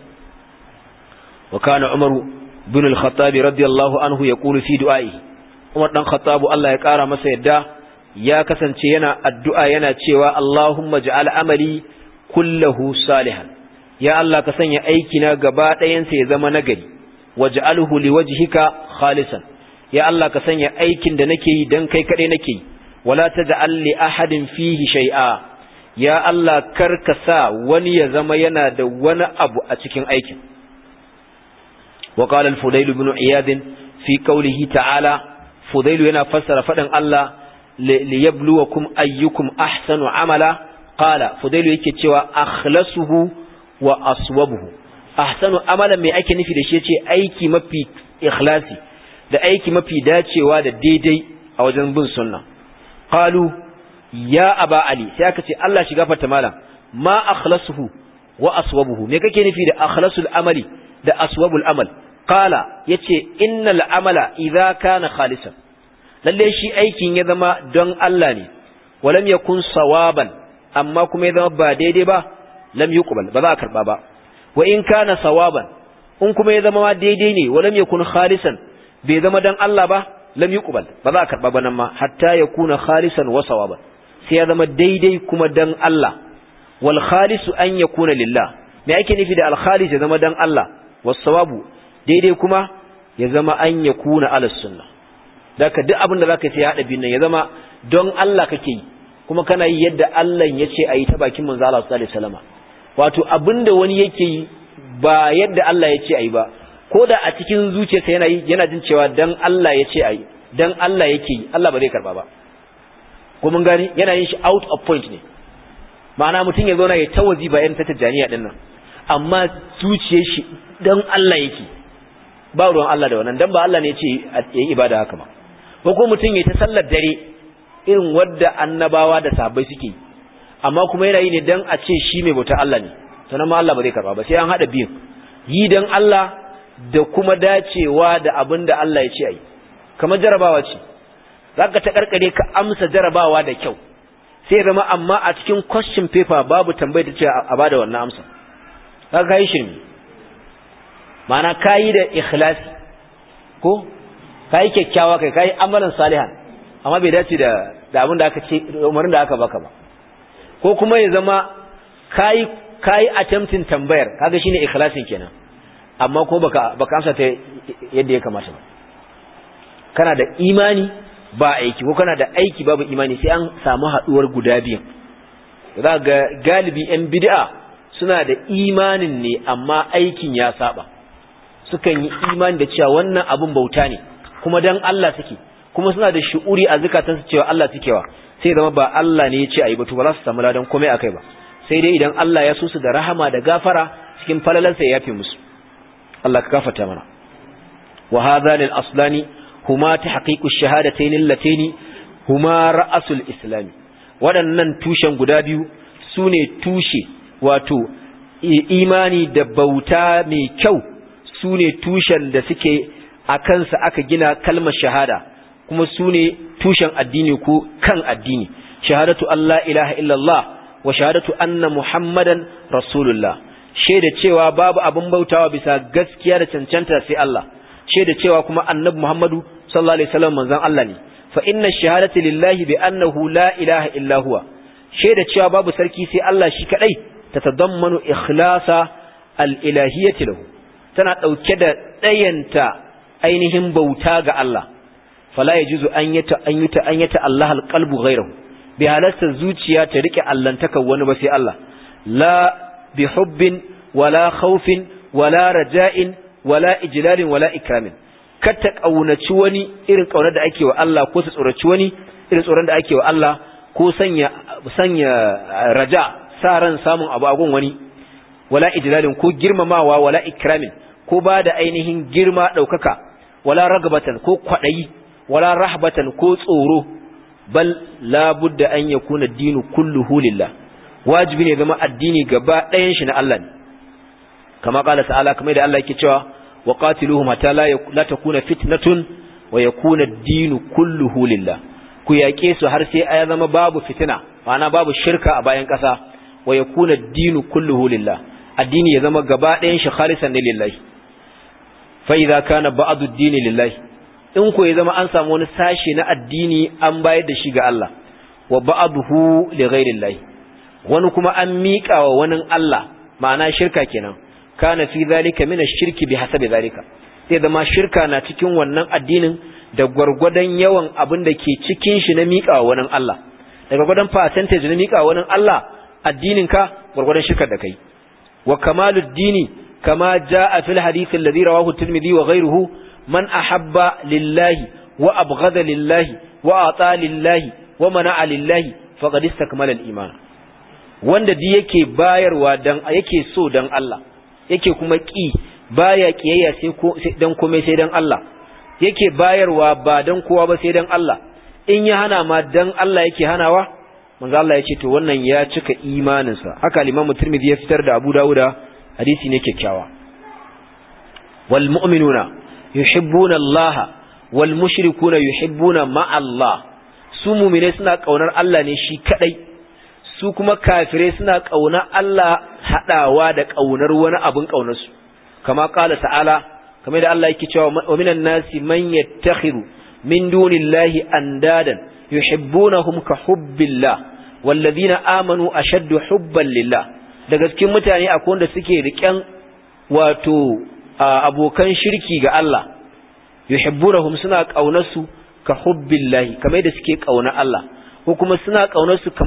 Speaker 1: wa kana umaru bin al-khattab radiyallahu anhu yaqulu fi du'a'i, Umar dan Khattab Allah ya kara masa yadda ya kasance yana addu'a yana cewa Allahumma ja'al amali kullahu salihan, ya Allah ka sanya aikina gaba ɗayan sa ya zama nagari, waj'alhu liwajhika khalisan, ya Allah ka sanya aikin da nake yi dan kai kadai nake yi, wala taj'al li ahadin fihi shay'a, ya Allah kar ka sa wani ya zama yana da wani abu a cikin aikin. wa qala al-Fudayl ibn Iyad fi qawlihi ta'ala, Fudayl yana fassara fadin Allah liyabluwakum ayyukum ahsanu amala. qala Fudayl yake cewa akhlasuhu wa aswabuhu. ahsanu amalan mai ake nufi da shi yace aiki mafi ikhlasi da aiki mafi dacewa da daidai a wajen bin sunna. qalu ya aba ali, sai aka ce Allah shiga fata malam, ma akhlasuhu wa aswabuhu, me kake nufi da akhlasul amali da aswabul amal? qala yace innal amala idza kana khalisan, lalle shi aikin ya zama don Allah ne, walam yakun sawaban, amma kuma ya zama ba daidai ba, lam yuqbal, ba za a karba ba. wa in kana sawaban, in kuma ya zama daidai ne, walam yakun khalisan, bai zama dan Allah ba, lam yuqbal, ba za a karba ba nan ma, hatta yakuna khalisan wa sawaban, sai ya zama daidai kuma dan Allah. wal khalisu an yakuna lillah, me ake nufi da al khalis ya zama dan Allah, was sawabu daidai kuma ya zama an yakuna ala sunnah. Daka duk abin da zaka sai ya hada bin nan, ya zama don Allah kake yi kuma kana yi yadda Allah ya ce ayi ta bakin manzo Allah sallallahu alaihi wasallam. Wato abinda wani yake yi ba yadda Allah ya ce ayi ba, koda a cikin zuciyarsa yana yi yana jin cewa dan Allah ya ce ayi, dan Allah yake yi, Allah ba zai karba ba. Ko mun gani yana yin shi out of point ne. Ma'ana mutum ya zo na ya tawazi ba yan ta tajaniya din nan, amma zuciyar shi dan Allah yake, ba ruwan Allah da wannan, dan ba Allah ne ya ce yayi ibada haka ba. Ko ko mutum ya ta sallar dare irin wadda annabawa da sahabbai suke, amma kuma yana yi ne dan a ce shi mai bauta Allah ne, sannan ma Allah ba zai karba ba. Sai an hada biyun, yi dan Allah da kuma dacewa da abin da Allah ya ce ayi. Kamar jarabawa ce, zaka ta karkare ka amsa jarabawa da kyau, sai zama amma a cikin question paper babu tambayar ta ce a bada wannan amsa, zaka yi shirme. Ma'ana kayi da ikhlasi, ko kayi kyakkyawa, kai kayi amalan salihan, amma bai dace da da abin da aka ce, umarin da aka baka ba. Ko kuma ya zama kayi kayi attempting tambayar, kaga shine ikhlasin kenan, amma ko baka baka amsa ta yadda ya kamata ba. Kana da imani ba aiki, ko kana da aiki babu imani, sai an samu haduwar guda biyu. Za ga galibi yan bid'a suna da imanin ne amma aikin ya saba. Sukan yi imani da cewa wannan abun bauta ne kuma dan Allah suke, kuma suna da shu'uri a zakatansu cewa Allah suke wa, sai zama ba Allah ne ya ce ayi ba, to ba za su samu ladan komai akai ba, sai dai idan Allah ya so su da rahama da gafara cikin falalansa ya yafe musu. Allah ka gafarta mana. wa hadha lil aslani huma tahqiqu ash-shahadatayn allatayn huma ra'sul islam. waɗannan tushen guda biyu sune tushe, wato imani da bauta mai kyau, sune tushen da suke a kansa aka gina kalmar shahada, kuma sune tushen addini ko kan addini. shahadatu Allah ilaha illallah wa shahadatu anna muhammadan rasulullah. shaida cewa babu abin bautawa bisa gaskiya da cancanta sai Allah shaida cewa kuma annabi Muhammadu sallallahu alaihi wasallam manzon Allah ne fa inna shahadati lillahi bi annahu la ilaha illa huwa shaida cewa babu sarki sai Allah shi kadai tatadammanu ikhlasa al-ilahiyyati lahu tana dauke da dayanta ainihin bauta ga Allah fala yajuzu an yata an yuta an yata Allah al-qalbu ghayruhu bi halasta zuciya ta rike allantaka wani ba sai Allah la bi hubbin wala khawfin wala raja'in wala ijlalin wala ikramin kata kaunaci wani irin kaunar da ake wa Allah ko ta tsoraci wani irin tsoron da ake wa Allah ko sanya sanya raja sa ran samun abu agun wani wala ijlalin ko girmamawa wala ikramin ko ba da ainihin girma daukaka wala ragabatan ko kwadayi wala rahbatan ko tsoro bal la budda an yakuna ad-dinu kulluhu lillah wajibi ne zama addini gaba ɗayan shi na Allah ne kama qala ta'ala kamar da Allah yake cewa wa qatiluhum hatta la la takuna fitnatun wa yakuna ad-dinu kulluhu lillah ku yake su har sai ya zama babu fitina ma'ana babu shirka a bayan ƙasa wa yakuna ad-dinu kulluhu lillah addini ya zama gaba ɗayan shi khalisan lillahi fa idza kana ba'du ad-din lillahi in ko ya zama an samu wani sashi na addini an bayar da shi ga Allah wa ba'duhu li ghayrillahi wani kuma an miƙa wa wani Allah ma'ana shirka kenan kana fi zalika min ash-shirki bi hasabi zalika sai zama shirka na cikin wannan addinin da gurgurdan yawan abin da ke cikin shi na miƙa wa wani Allah da gurgurdan percentage na miƙa wa wani Allah addinin ka gurgurdan shirkar da kai wa kamalud dini kama jaa fil hadith alladhi rawahu at-Tirmidhi wa ghayruhu man ahabba lillahi wa abghada lillahi wa ata lillahi wa mana'a lillahi faqad istakmala al-iman wanda di yake bayarwa dan yake so dan Allah yake kuma ki baya kiyayya sai ko sai dan komai sai dan Allah yake bayarwa ba dan kowa ba sai dan Allah in ya hana ma dan Allah yake hanawa manzo Allah yace to wannan ya cika imaninsa haka al-Imam Tirmidhi ya fitar da Abu Dawuda hadisi ne kyakkyawa wal mu'minuna yuhibbuna Allah wal mushrikuna yuhibbuna ma Allah su mu'mine suna kaunar Allah ne shi kadai su kuma kafirai suna kauna Allah hadawa da kaunar wani abun kaunarsu kama qala ta'ala kamar da Allah yake cewa wa minan nasi man yattakhidhu min dunillahi andadan yuhibbunahum ka hubbillah walladhina amanu ashaddu hubban lillah daga cikin mutane akwai wanda suke riƙen wato abokan shirki ga Allah yuhibbunahum suna kaunarsu ka hubbillah kamar da suke kauna Allah ko kuma suna kaunarsu